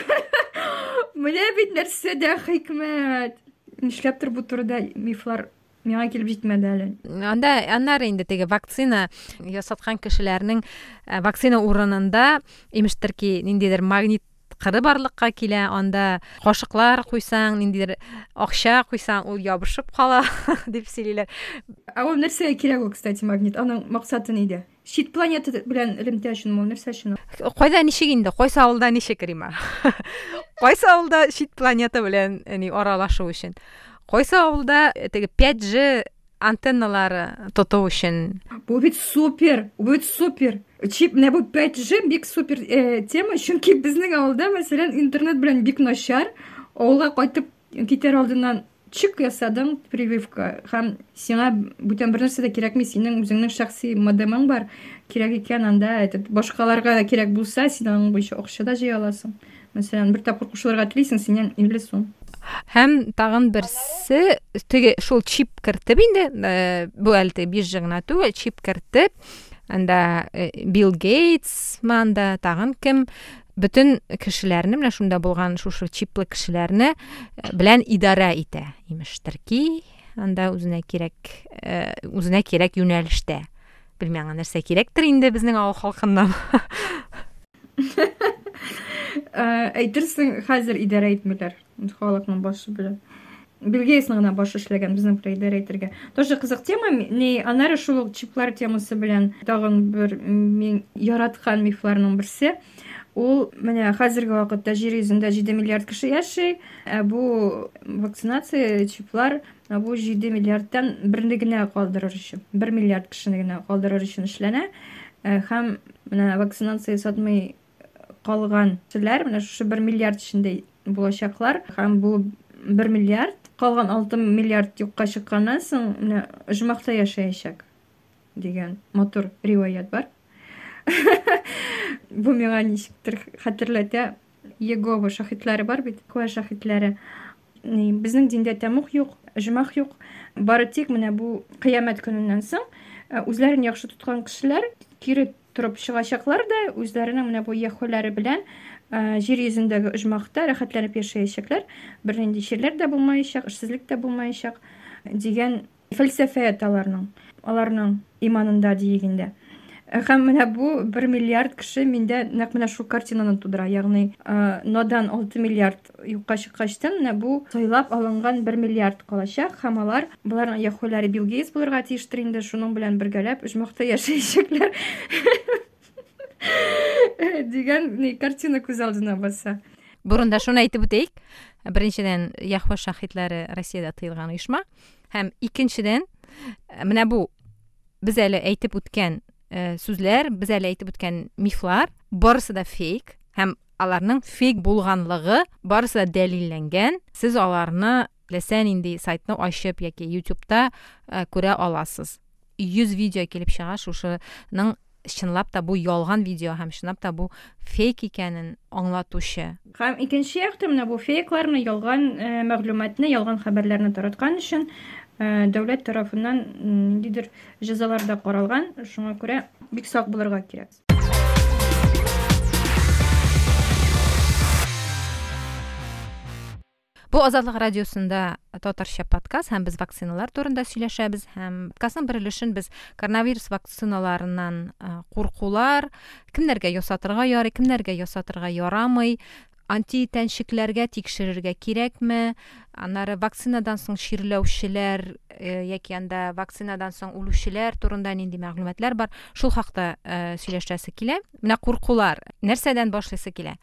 S2: Менә бит нәрсә дә хикмәт. Нишләптер бу турыда мифлар миңа килеп җитмәде әле.
S1: Анда аннары инде теге вакцина ясаткан кешеләрнең вакцина урынында имештер ки ниндидер магнит кыры барлыкка килә, анда кашыклар куйсаң, ниндидер акча куйсаң, ул ябышып кала дип сөйлиләр.
S2: Ә ул нәрсәгә кирәк ул, кстати, магнит? Аның максаты нидә? Чит планета белән элемтә өчен ул нәрсә өчен?
S1: Кайда ничек инде? Кайсы авылда ничек Рима? Кайсы авылда чит планета белән ни аралашу өчен? Кайсы авылда теге пять джи антенналары тоту өчен?
S2: Бу бит супер, бу бит супер. Чип, менә бу пять джи бик супер тема, чөнки безнең авылда, мәсәлән, интернет белән бик начар. Авылга кайтып китәр алдыннан чик ясадың, прививка. Һәм сиңа бүтән бер нәрсә дә кирәкми, синең үзеңнең шәхси модемың бар. Кирәк икән анда, башкаларга да кирәк булса, син аның буенча акча да җыя аласың. Мәсәлән, бер тапкыр кушылырга телисең, синнән илле сум.
S1: Һәм тагын берсе, теге шул чип кертеп инде, бу әле биш джи гына түгел, чип кертеп, анда Билл Гейтс, манда тагын кем, бөтен кешеләрне, менә шунда булган шушы чиплы кешеләрне белән идара итә. Имештер ки, анда үзенә кирәк, үзенә кирәк юнәлештә. Белмәгән нәрсә кирәктер инде безнең авыл халкыннан.
S2: Әйтерсең, хәзер идара итмиләр. Халыкның башы белән. Билл Гейтсның гына башы эшләгән, безнең белән идара итәргә. Тоже кызык тема. Ни, аннары шул чиплар темасы белән тагын бер мин яраткан мифларның берсе. Ул менә хәзерге вакытта җир йөзендә җиде миллиард кеше яши. Бу вакцинация чиплар бу җиде миллиардтан берне генә калдырыр өчен, бер миллиард кешене генә калдырыр өчен эшләнә. Һәм менә вакцинация сатмый калган кешеләр менә шушы бер миллиард эчендә булачаклар. Һәм бу бер миллиард калган алты миллиард юкка чыкканнан соң менә оҗмахта яшәячәк дигән матур риваять бар. Бу миңа ничектер хәтерләтә Иегова шаһитлары бар бит, куә шаһитлары. Безнең диндә тәмук юк, оҗмах юк. Бары тик менә бу кыямәт көненнән соң үзләрен яхшы тоткан кешеләр кире торып чыгачаклар да үзләренең менә бу яһүләре белән җир йөзендәге оҗмахта рәхәтләнеп яшәячәкләр. Бернинди чирләр дә булмаячак, эшсезлек дә булмаячак дигән фәлсәфә аларның, аларның иманында дигәндә. Һәм менә бу бер миллиард кеше миндә нәкъ менә шул картинаны тудыра. Ягъни нодан алты миллиард юкка чыккачтан менә бу сайлап алынган бер миллиард калачак һәм алар буларның яһүләре Билл Гейтс булырга тиештер инде, шуның белән бергәләп оҗмахта яшәячәкләр. Дигән ни картина күз алдына баса.
S1: Бурында шуны әйтеп үтәйек. Беренчедән, Яһва шаһитлары Россиядә тыелган оешма. Һәм икенчедән, менә бу без әле әйтеп үткән сүзләр, без әле әйтеп үткән мифлар, барысы да фейк, һәм аларның фейк булганлыгы барысы да дәлилләнгән. Сез аларны ләсән инде сайтны ачып яки YouTube'та күрә аласыз. йөз видео килеп чыга, шушының чынлап та бу ялган видео һәм чынлап та бу фейк икәнен аңлатучы.
S2: Һәм икенче яктан менә бу фейкларны, ялган мәгълүматны, ялган хәбәрләрне тараткан өчен дәүләт тарафыннан ниндидер җәзалар да каралган. Шуңа күрә бик сак булырга кирәк.
S1: Бу Азатлык радиосында татарча подкаст, һәм без вакциналар турында сөйләшәбез, һәм подкастның бер өлешен без коронавирус вакциналарыннан куркулар, кемнәргә ясатырга ярый, кемнәргә ясатырга ярамый, антитәнчекләргә тикшерергә кирәкме, аннары вакцинадан соң ширләүчеләр яки анда вакцинадан соң үлүчеләр турында нинди мәгълүматлар бар, шул хакта сөйләшәсе килә. Менә куркулар нәрсәдән башлыйсы килә?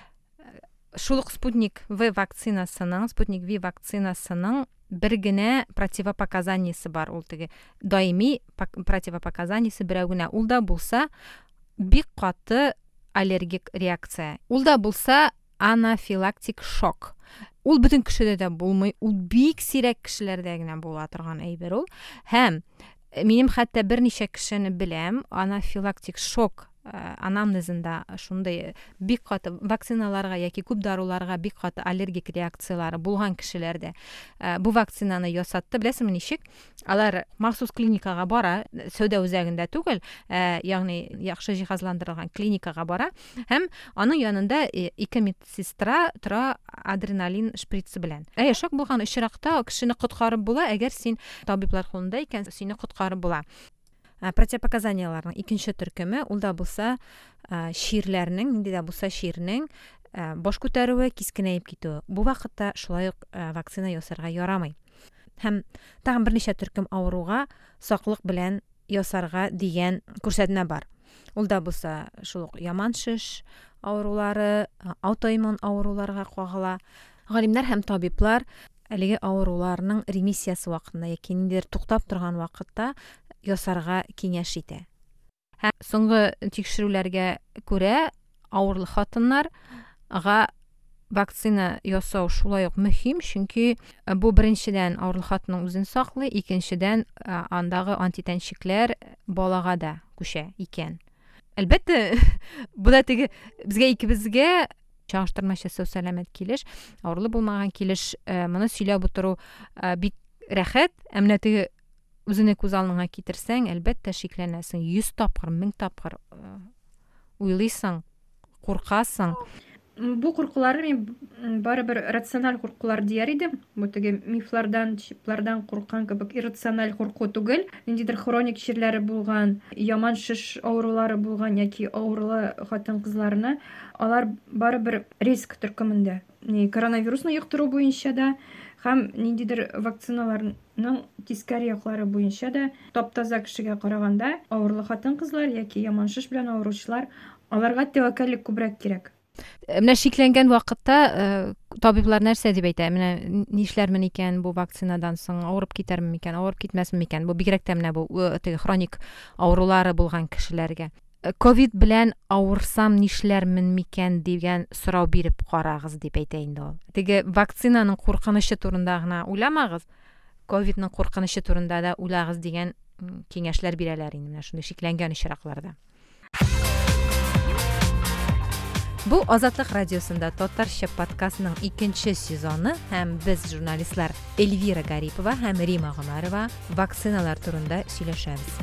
S1: Шулык Спутник V вакцинасының, Спутник V вакцинасының бер генә противопоказаниесе бар. Ул теге даими противопоказаниесе берәү генә. Ул да булса бик каты аллергик реакция. Ул да булса анафилактик шок. Ул бөтен кешедә дә булмый, ул бик сирәк кешеләрдә генә була торган әйбер ул. Һәм минем хәтта берничә кешене беләм, анафилактик шок анамнезында шундай бик каты вакциналарга яки күп даруларга бик каты аллергик реакциялары булган кешеләрдә бу вакцинаны ясатты. Беләсезме ничек? Алар махсус клиникага бара, сәүдә үзәгендә түгел, ягъни яхшы җиһазландырылган клиникага бара, һәм аның янында ике медсестра тора адреналин шприцы белән. Әгәр шок булган очракта кешене коткарып була, әгәр син табиблар кулында икән, сине коткарып була. Противопоказанияларның икенче төркеме, ул да булса ширләрнең, инде дә булса ширнең баш күтәрүе, кискенәеп китүе. Бу вакытта шулай ук вакцина ясарга ярамый. Һәм тагын берничә төркем авыруга саклык белән ясарга дигән күрсәтмә бар. Ул да булса шул ук яман шиш авырулары, аутоиммун авыруларга кагыла. Галимнәр һәм табиблар әлеге авыруларның ремиссиясы вакытында яки ниндидер туктап торган вакытта ясарга киңәш итә. Һәм соңгы тикшерүләргә күрә авырлы хатыннарга вакцина ясау шулай ук мөһим, чөнки бу беренчедән авырлы хатынның үзен саклый, икенчедән андагы антитәнчекләр балага да күчә икән. Әлбәттә, бу да теге безгә икебезгә чагыштырмача сәламәт килеш, авырлы булмаган килеш, моны сөйләп утыру бик рәхәт, ә менә теге үзене күз алдыңа китерсәң, әлбәттә шикләнәсең, йөз тапкыр, мең тапкыр уйлыйсың, куркасың.
S2: Бу куркулар мен барыбер рациональ куркулар дияр идем. Бу теге мифлардан, чиплардан курккан кебек иррациональ курку түгел. Ниндидер хроник чирләре булган, яман шиш авырулары булган яки авырлы хатын-кызларны, алар барыбер риск төркемендә. Ни коронавирусны юктыру буенча да һәм ниндидер вакциналарның тискәре яклары буенча да таптаза кешегә караганда авырлы хатын-кызлар яки яман шиш белән авыручылар, аларга тәвәккәллек күбрәк кирәк.
S1: Менә шикләнгән вакытта табиблар нәрсә дип әйтә? Менә нишләрмен икән бу вакцинадан соң, авырып китәрмен икән, авырып китмәсмен икән? Бу бигрәк тә менә бу теге хроник авырулары булган кешеләргә. ковид белән авырсам нишләрмен микән дигән сорау биреп карагыз дип әйтә инде ул. Теге вакцинаның куркынышы турында гына уйламагыз, ковидның куркынышы турында да уйлагыз дигән киңәшләр бирәләр инде менә шундый шикләнгән очракларда. Бу Азатлык радиосында Татарча подкастының икенче сезоны һәм без журналистлар Эльвира Гарипова һәм Рима Гомарова вакциналар турында сөйләшәбез.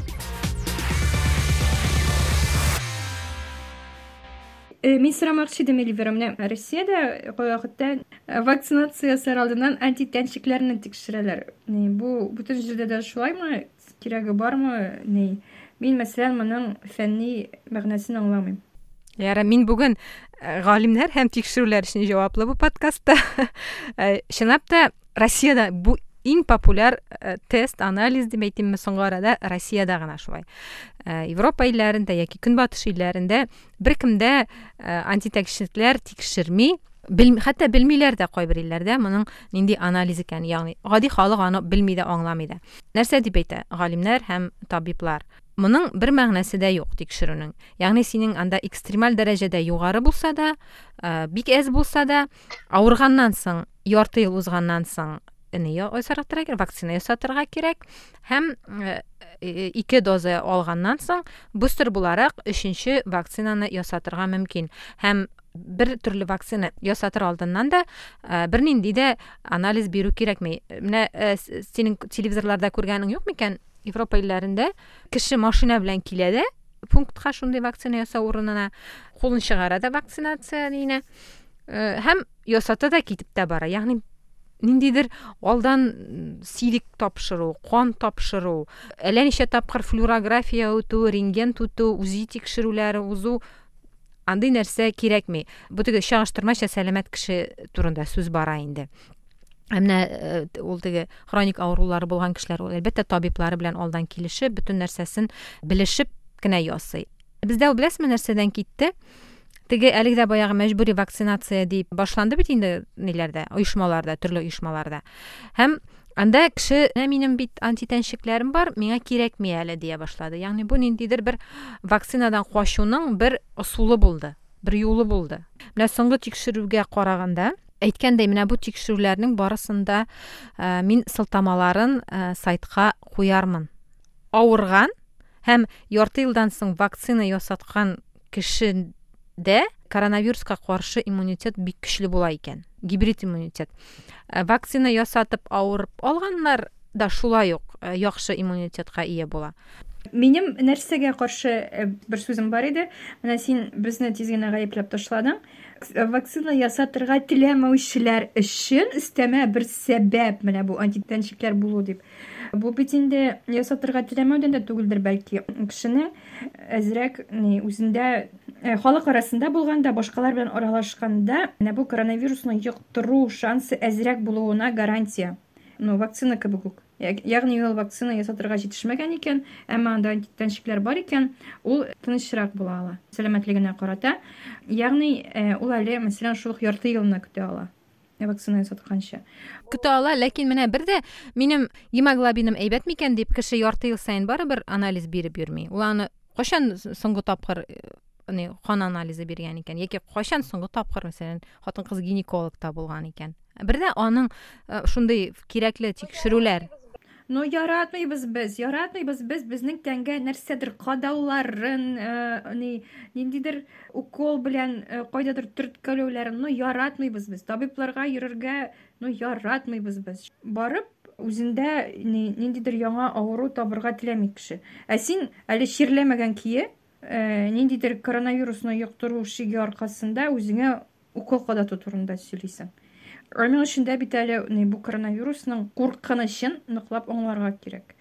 S2: Мин сорамакчы идем, Эльвира, менә Россиядә вакытта вакцинация саралдынан антитәнчекләрне тикшерәләр. Бу бүтән җирдә дә шулаймы? Кирәге бармы? Ни? Мин мәсәлән моның фәнни мәгънәсен аңламыйм.
S1: Яра, мин бүген галимнәр һәм тикшерүләр өчен җаваплы бу подкастта. Чынлап та Россиядә бу иң популяр тест, анализ дип әйтимме соңгы арада Россиядә гына шулай. Европа илләрендә яки Көнбатыш илләрендә беркемдә антитәнчекләр тикшерми, бил, хәтта белмиләр дә кайбер илләрдә моның нинди анализ икән, ягъни гади халык аны белми дә, аңламый да. Нәрсә дип әйтә галимнәр һәм табиблар? Моның бер мәгънәсе дә юк тикшерүнең. Ягъни синең анда экстремаль дәрәҗәдә югары булса да, бик әз булса да, авырганнан соң, ярты ел узганнан соң не ясарга кирәк, вакцина ясатырга кирәк һәм ике доза алганнан соң бустер буларак өченче вакцинаны ясатырга мөмкин. Һәм бер төрле вакцина ясатыр алдыннан да бернинди дә анализ бирү кирәкми. Менә синең телевизорларда күргәнең юк микән? Европа илләрендә кеше машина белән килә дә, пунктка шундый вакцина ясау урынына кулын чыгара да вакцинация дине. Һәм ясата да китеп тә бара. Ягъни ниндидер алдан сирик тапшыру, кан тапшыру, әллә ничә тапкыр флюорография үтү, рентген туту, УЗИ тикшерүләре узу, андый нәрсә кирәкми. Бу теге чагыштырмача сәламәт кеше турында сүз бара инде. Менә ул теге хроник авырулары булган кешеләр, әлбәттә табиблары белән алдан килешеп, бөтен нәрсәсен белешеп кенә ясый. Бездә ул беләсезме нәрсәдән китте? Теге әлеге дә баягы мәҗбүри вакцинация дип башланды бит инде ниләрдә, оешмаларда, төрле оешмаларда. Һәм анда кеше, минем бит антитәнчекләрем бар, миңа кирәкми әле дия башлады. Ягъни бу ниндидер бер вакцинадан качуның бер усулы булды, бер юлы булды. Менә соңгы тикшерүгә караганда, әйткәндәй, менә бу тикшерүләрнең барысында мин сылтамаларын сайтка куярмын. Авырган һәм ярты елдан соң вакцина ясаткан кешедә коронавируска каршы иммунитет бик көчле була икән. Гибрид иммунитет. Вакцина ясатып авырып алганнар да шулай ук яхшы иммунитетка ия була.
S2: Минем нәрсәгә каршы бер сүзем бар иде. Менә син безне тиз генә гаепләп ташладың. Вакцина ясатырга теләмәүчеләр өчен өстәмә бер сәбәп менә бу антитәнчекләр булу дип. Бу бит инде ясатырга теләмәүдән дә түгелдер бәлки. Кешенең әзрәк үзендә халык арасында булганда, башкалар белән аралашканда, менә бу коронавирусны йоктыру шансы әзрәк булуына гарантия. Ну, вакцина кебек үк. Ягъни ул вакцина ясатырга җитешмәгән икән, әмма анда антитәнчекләр бар икән, ул тынычрак була ала. Сәламәтлегенә карата. Ягъни ул әле, мәсәлән, шул ярты елны көтә ала. Вакцина ясатканча.
S1: Көтә ала, ләкин менә бер дә минем гемоглобиним әйбәт микән дип кеше ярты ел сайын барыбер анализ биреп йөрми. Ул аны кашан соңгы тапкыр не кан анализы биргән икән, яки кашан соңгы тапкыр мәсәлән хатын-кыз гинекологта булган икән. Бер дә аның шундый кирәкле тикшерүләр.
S2: Ну, яратмыйбыз без, яратмыйбыз без безнең тәнгә нәрсәдер кадауларын, ни ниндидер укол белән кайдадыр төрткәләүләрен, ну яратмыйбыз без. Табибларга йөрергә, ну яратмыйбыз без. Барып үзендә ниндидер яңа авыру табырга теләми кеше. Ә син әле чирләмәгән кие, ниндидер коронавирусны йоктыру шиге аркасында үзеңә укол кадату турында сөйлисең. Аның өчендә бит әле бу коронавирусның куркынычын ныклап аңларга кирәк.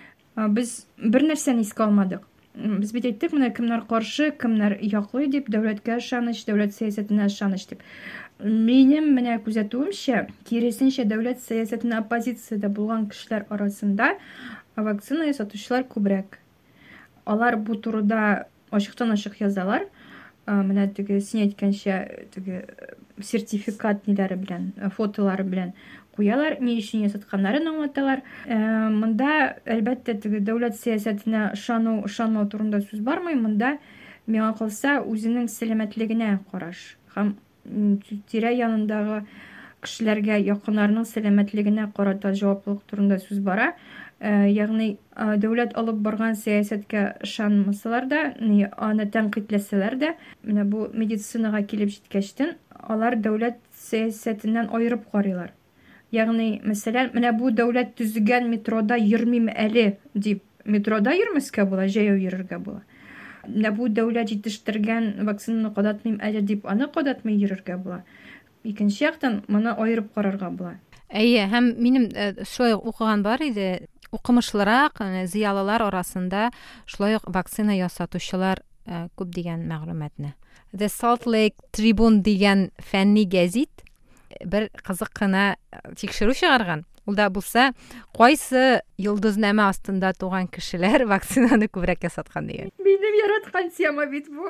S2: Без бер нәрсәне искә алмадык. Без бит әйттек, менә кемнәр каршы, кемнәр яклый дип, дәүләткә ышаныч, дәүләт сәясәтенә ышаныч дип. Минем менә күзәтүемчә, киресенчә дәүләт сәясәтенә оппозициядә булган кешеләр арасында вакцина ясатучылар күбрәк. Алар бу турыда ачыктан-ачык язалар. Менә теге син әйткәнчә, теге сертификат ниләре белән, фотолары белән куялар, ни өчен ясатканнарын аңлаталар. Монда әлбәттә теге дәүләт сәясәтенә ышану, ышанмау турында сүз бармый. Монда миңа калса үзенең сәламәтлегенә караш һәм тирә янындагы кешеләргә, якыннарның сәламәтлегенә карата җаваплылык турында сүз бара. Ягъни дәүләт алып барган сәясәткә ышанмасалар да, аны тәнкыйтьләсәләр дә, менә бу медицинага килеп җиткәчтен, алар дәүләт сәясәтеннән аерып карыйлар. Ягъни, мәсәлән, менә бу дәүләт төзегән метрода йөрмим әле дип, метрода йөрмәскә була, җәяү йөрергә була. Менә бу дәүләт җитештерген вакцинаны кадатмыйм әле дип, аны кадатмый йөрергә була. Икенче яктан, моны аерып карарга була.
S1: Әйе, һәм минем шулай укыган бар иде, укымышлырак зыялылар арасында шулай ук вакцина ясатучылар күп дигән мәгълүматны. The Salt Lake Tribune дигән фәнни гәзит бер кызык кына тикшерү чыгарган. Ул да булса, кайсы йолдызнама астында туган кешеләр вакцинаны күбрәк ясаткан дигән.
S2: Минем яраткан тема бит бу.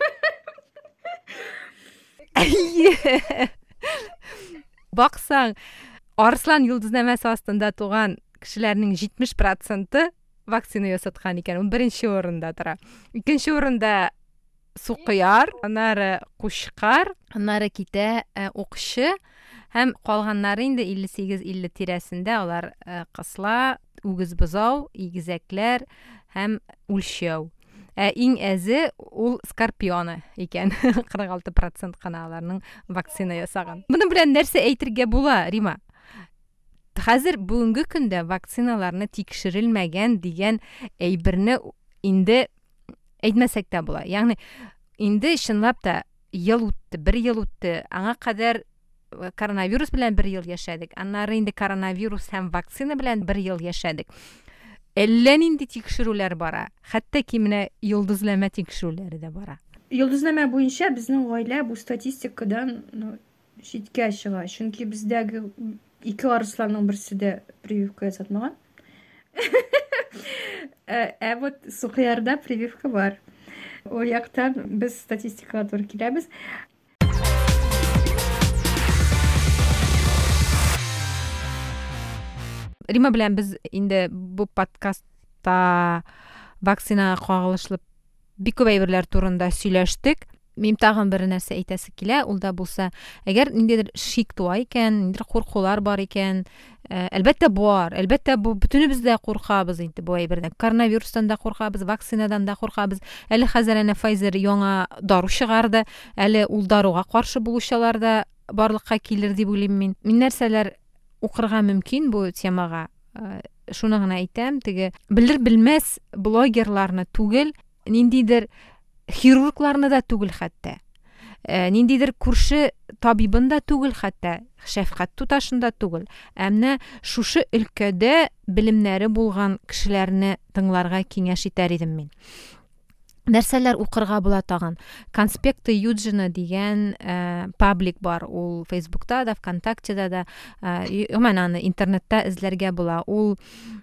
S1: Баксаң, Арслан йолдызнамасы астында туган кешеләрнең җитмеш проценты вакцина ясаткан икән. Ул беренче урында тора. Икенче урында Сукыяр, аннары Кушкар, аннары китә Укшы һәм калганнары инде илле сигез илле тирәсендә алар кысла, үгез бозау, игезәкләр һәм үлчәү. Ә иң әзе ул Скорпионы икән. кырык алты процент кына аларның вакцина ясаган. Моның белән нәрсә әйтергә була, Рима? Хәзер бүгенге көндә вакциналарны тикшерелмәгән дигән әйберне инде әйтмәсәк тә була. Ягъни инде чынлап та ел үтте, бер ел үтте. Аңа кадәр коронавирус белән бер ел яшәдек. Аннары инде коронавирус һәм вакцина белән бер ел яшәдек. Әллә нинди тикшерүләр бара. Хәтта ки менә йолдызлама тикшерүләре дә бара.
S2: Йолдызнама буенча безнең гаилә бу статистикадан читкә чыга. Чөнки бездәге ике арысланның берсе дә прививка ясатмаган. Ә вот Сукыярда прививка бар. Ул яктан без статистикага туры киләбез.
S1: Рима белән без инде бу подкастта вакцинага кагылышлы бик күп әйберләр турында сөйләштек. Мин тагын бер нәрсә әйтәсе килә, ул да булса, әгәр ниндидер шик туа икән, ниндидер куркулар бар икән, әлбәттә бар, әлбәттә бу бөтенебез дә куркабыз инде бу әйбердән. Коронавирустан да куркабыз, вакцинадан да куркабыз. Әле хәзер әнә Pfizer яңа дару чыгарды, әле ул даруга каршы булучылар да барлыкка килер дип уйлыйм мин. Мин нәрсәләр укырга мөмкин бу темага? Шуны гына әйтәм, теге белер белмәс блогерларны түгел, ниндидер хирургларны да түгел хәтта. Ниндидер күрше табибын да түгел хәтта, шәфкать туташын да түгел. Әмма шушы өлкәдә белемнәре булган кешеләрне тыңларга киңәш итәр идем мин. Нәрсәләр укырга була тагын? Конспекты Юджина дигән паблик бар. Ул Facebook'та да, ВКонтактеда да, гомумән аны интернетта эзләргә була. Ул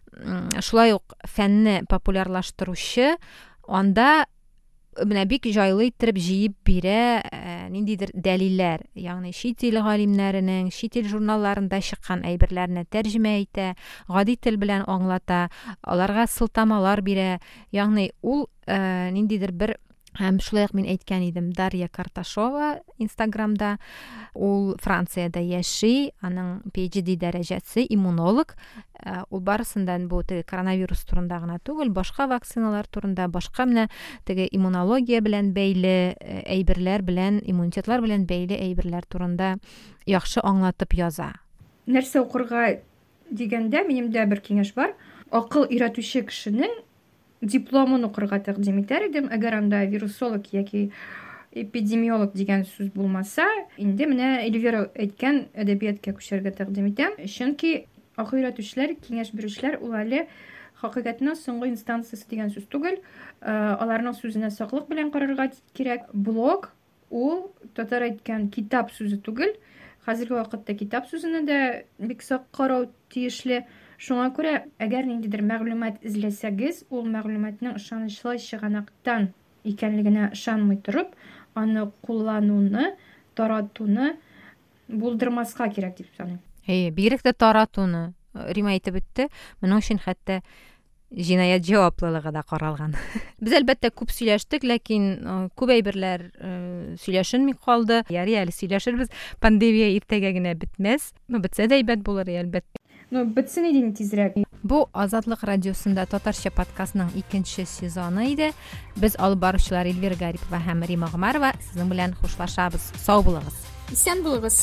S1: шулай ук фәнне популярлаштыручы, анда менә бик җайлы итеп җыеп бирә ниндидер дәлилләр, ягъни чит ил галимнәренең чит ил журналларында чыккан әйберләрне тәрҗемә итә, гади тел белән аңлата, аларга сылтамалар бирә. Ягъни ул ниндидер бер һәм шулай ук мин әйткән идем, Дарья Карташова Инстаграмда, ул Франциядә яши, аның PhD дәрәҗәсе, иммунолог. Ул барысындан бу теге коронавирус турында гына түгел, башка вакциналар турында, башка менә теге иммунология белән бәйле әйберләр белән, иммунитетлар белән бәйле әйберләр турында яхшы аңлатып яза.
S2: Нәрсә укырга дигәндә, минемдә бер киңәш бар. Акыл өйрәтүче кешенең дипломын укырга тәкъдим итәр идем, әгәр анда вирусолог яки эпидемиолог дигән сүз булмаса, инде менә Эльвира әйткән әдәбиятка күчәргә тәкъдим итәм. Чөнки акыл өйрәтүчеләр, киңәш бирүчеләр ул әле хакыйкатьнең соңгы инстанциясе дигән сүз түгел. Аларның сүзенә саклык белән карарга кирәк. Блог ул татар әйткән китап сүзе түгел. Хәзерге вакытта китап сүзенә дә бик сак карау тиешле. Шуңа күрә, әгәр ниндидер мәгълүмат эзләсәгез, ул мәгълүматның ышанычлы чыганактан икәнлегенә ышанмый торып, аны куллануны, таратуны булдырмаска кирәк дип саныйм.
S1: Әйе, бигрәк тә таратуны Рима әйтеп үтте. Моның өчен хәтта җинаять җаваплылыгы да каралган. Без әлбәттә күп сөйләштек, ләкин күп әйберләр сөйләшенми калды. Ярый, әле сөйләшербез. Пандемия иртәгә генә бетмәс. Бетсә дә әйбәт булыр, әлбәттә.
S2: Ну, бетсен иде тизрәк.
S1: Бу Азатлык радиосында татарча подкастның икенче сезоны иде. Без алып баручылар Эльвира Гарипова һәм Рима Гомарова сезнең белән хушлашабыз. Сау булыгыз.
S2: Исән булыгыз.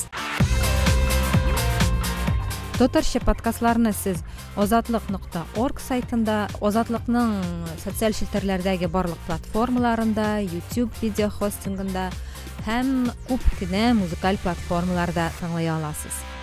S1: Татарча подкастларны сез азатлык нокта орг сайтында, Азатлыкның социаль челтәрләрдәге барлык платформаларында, YouTube видео хостингында һәм күп кенә музыкаль платформаларда тыңлый аласыз.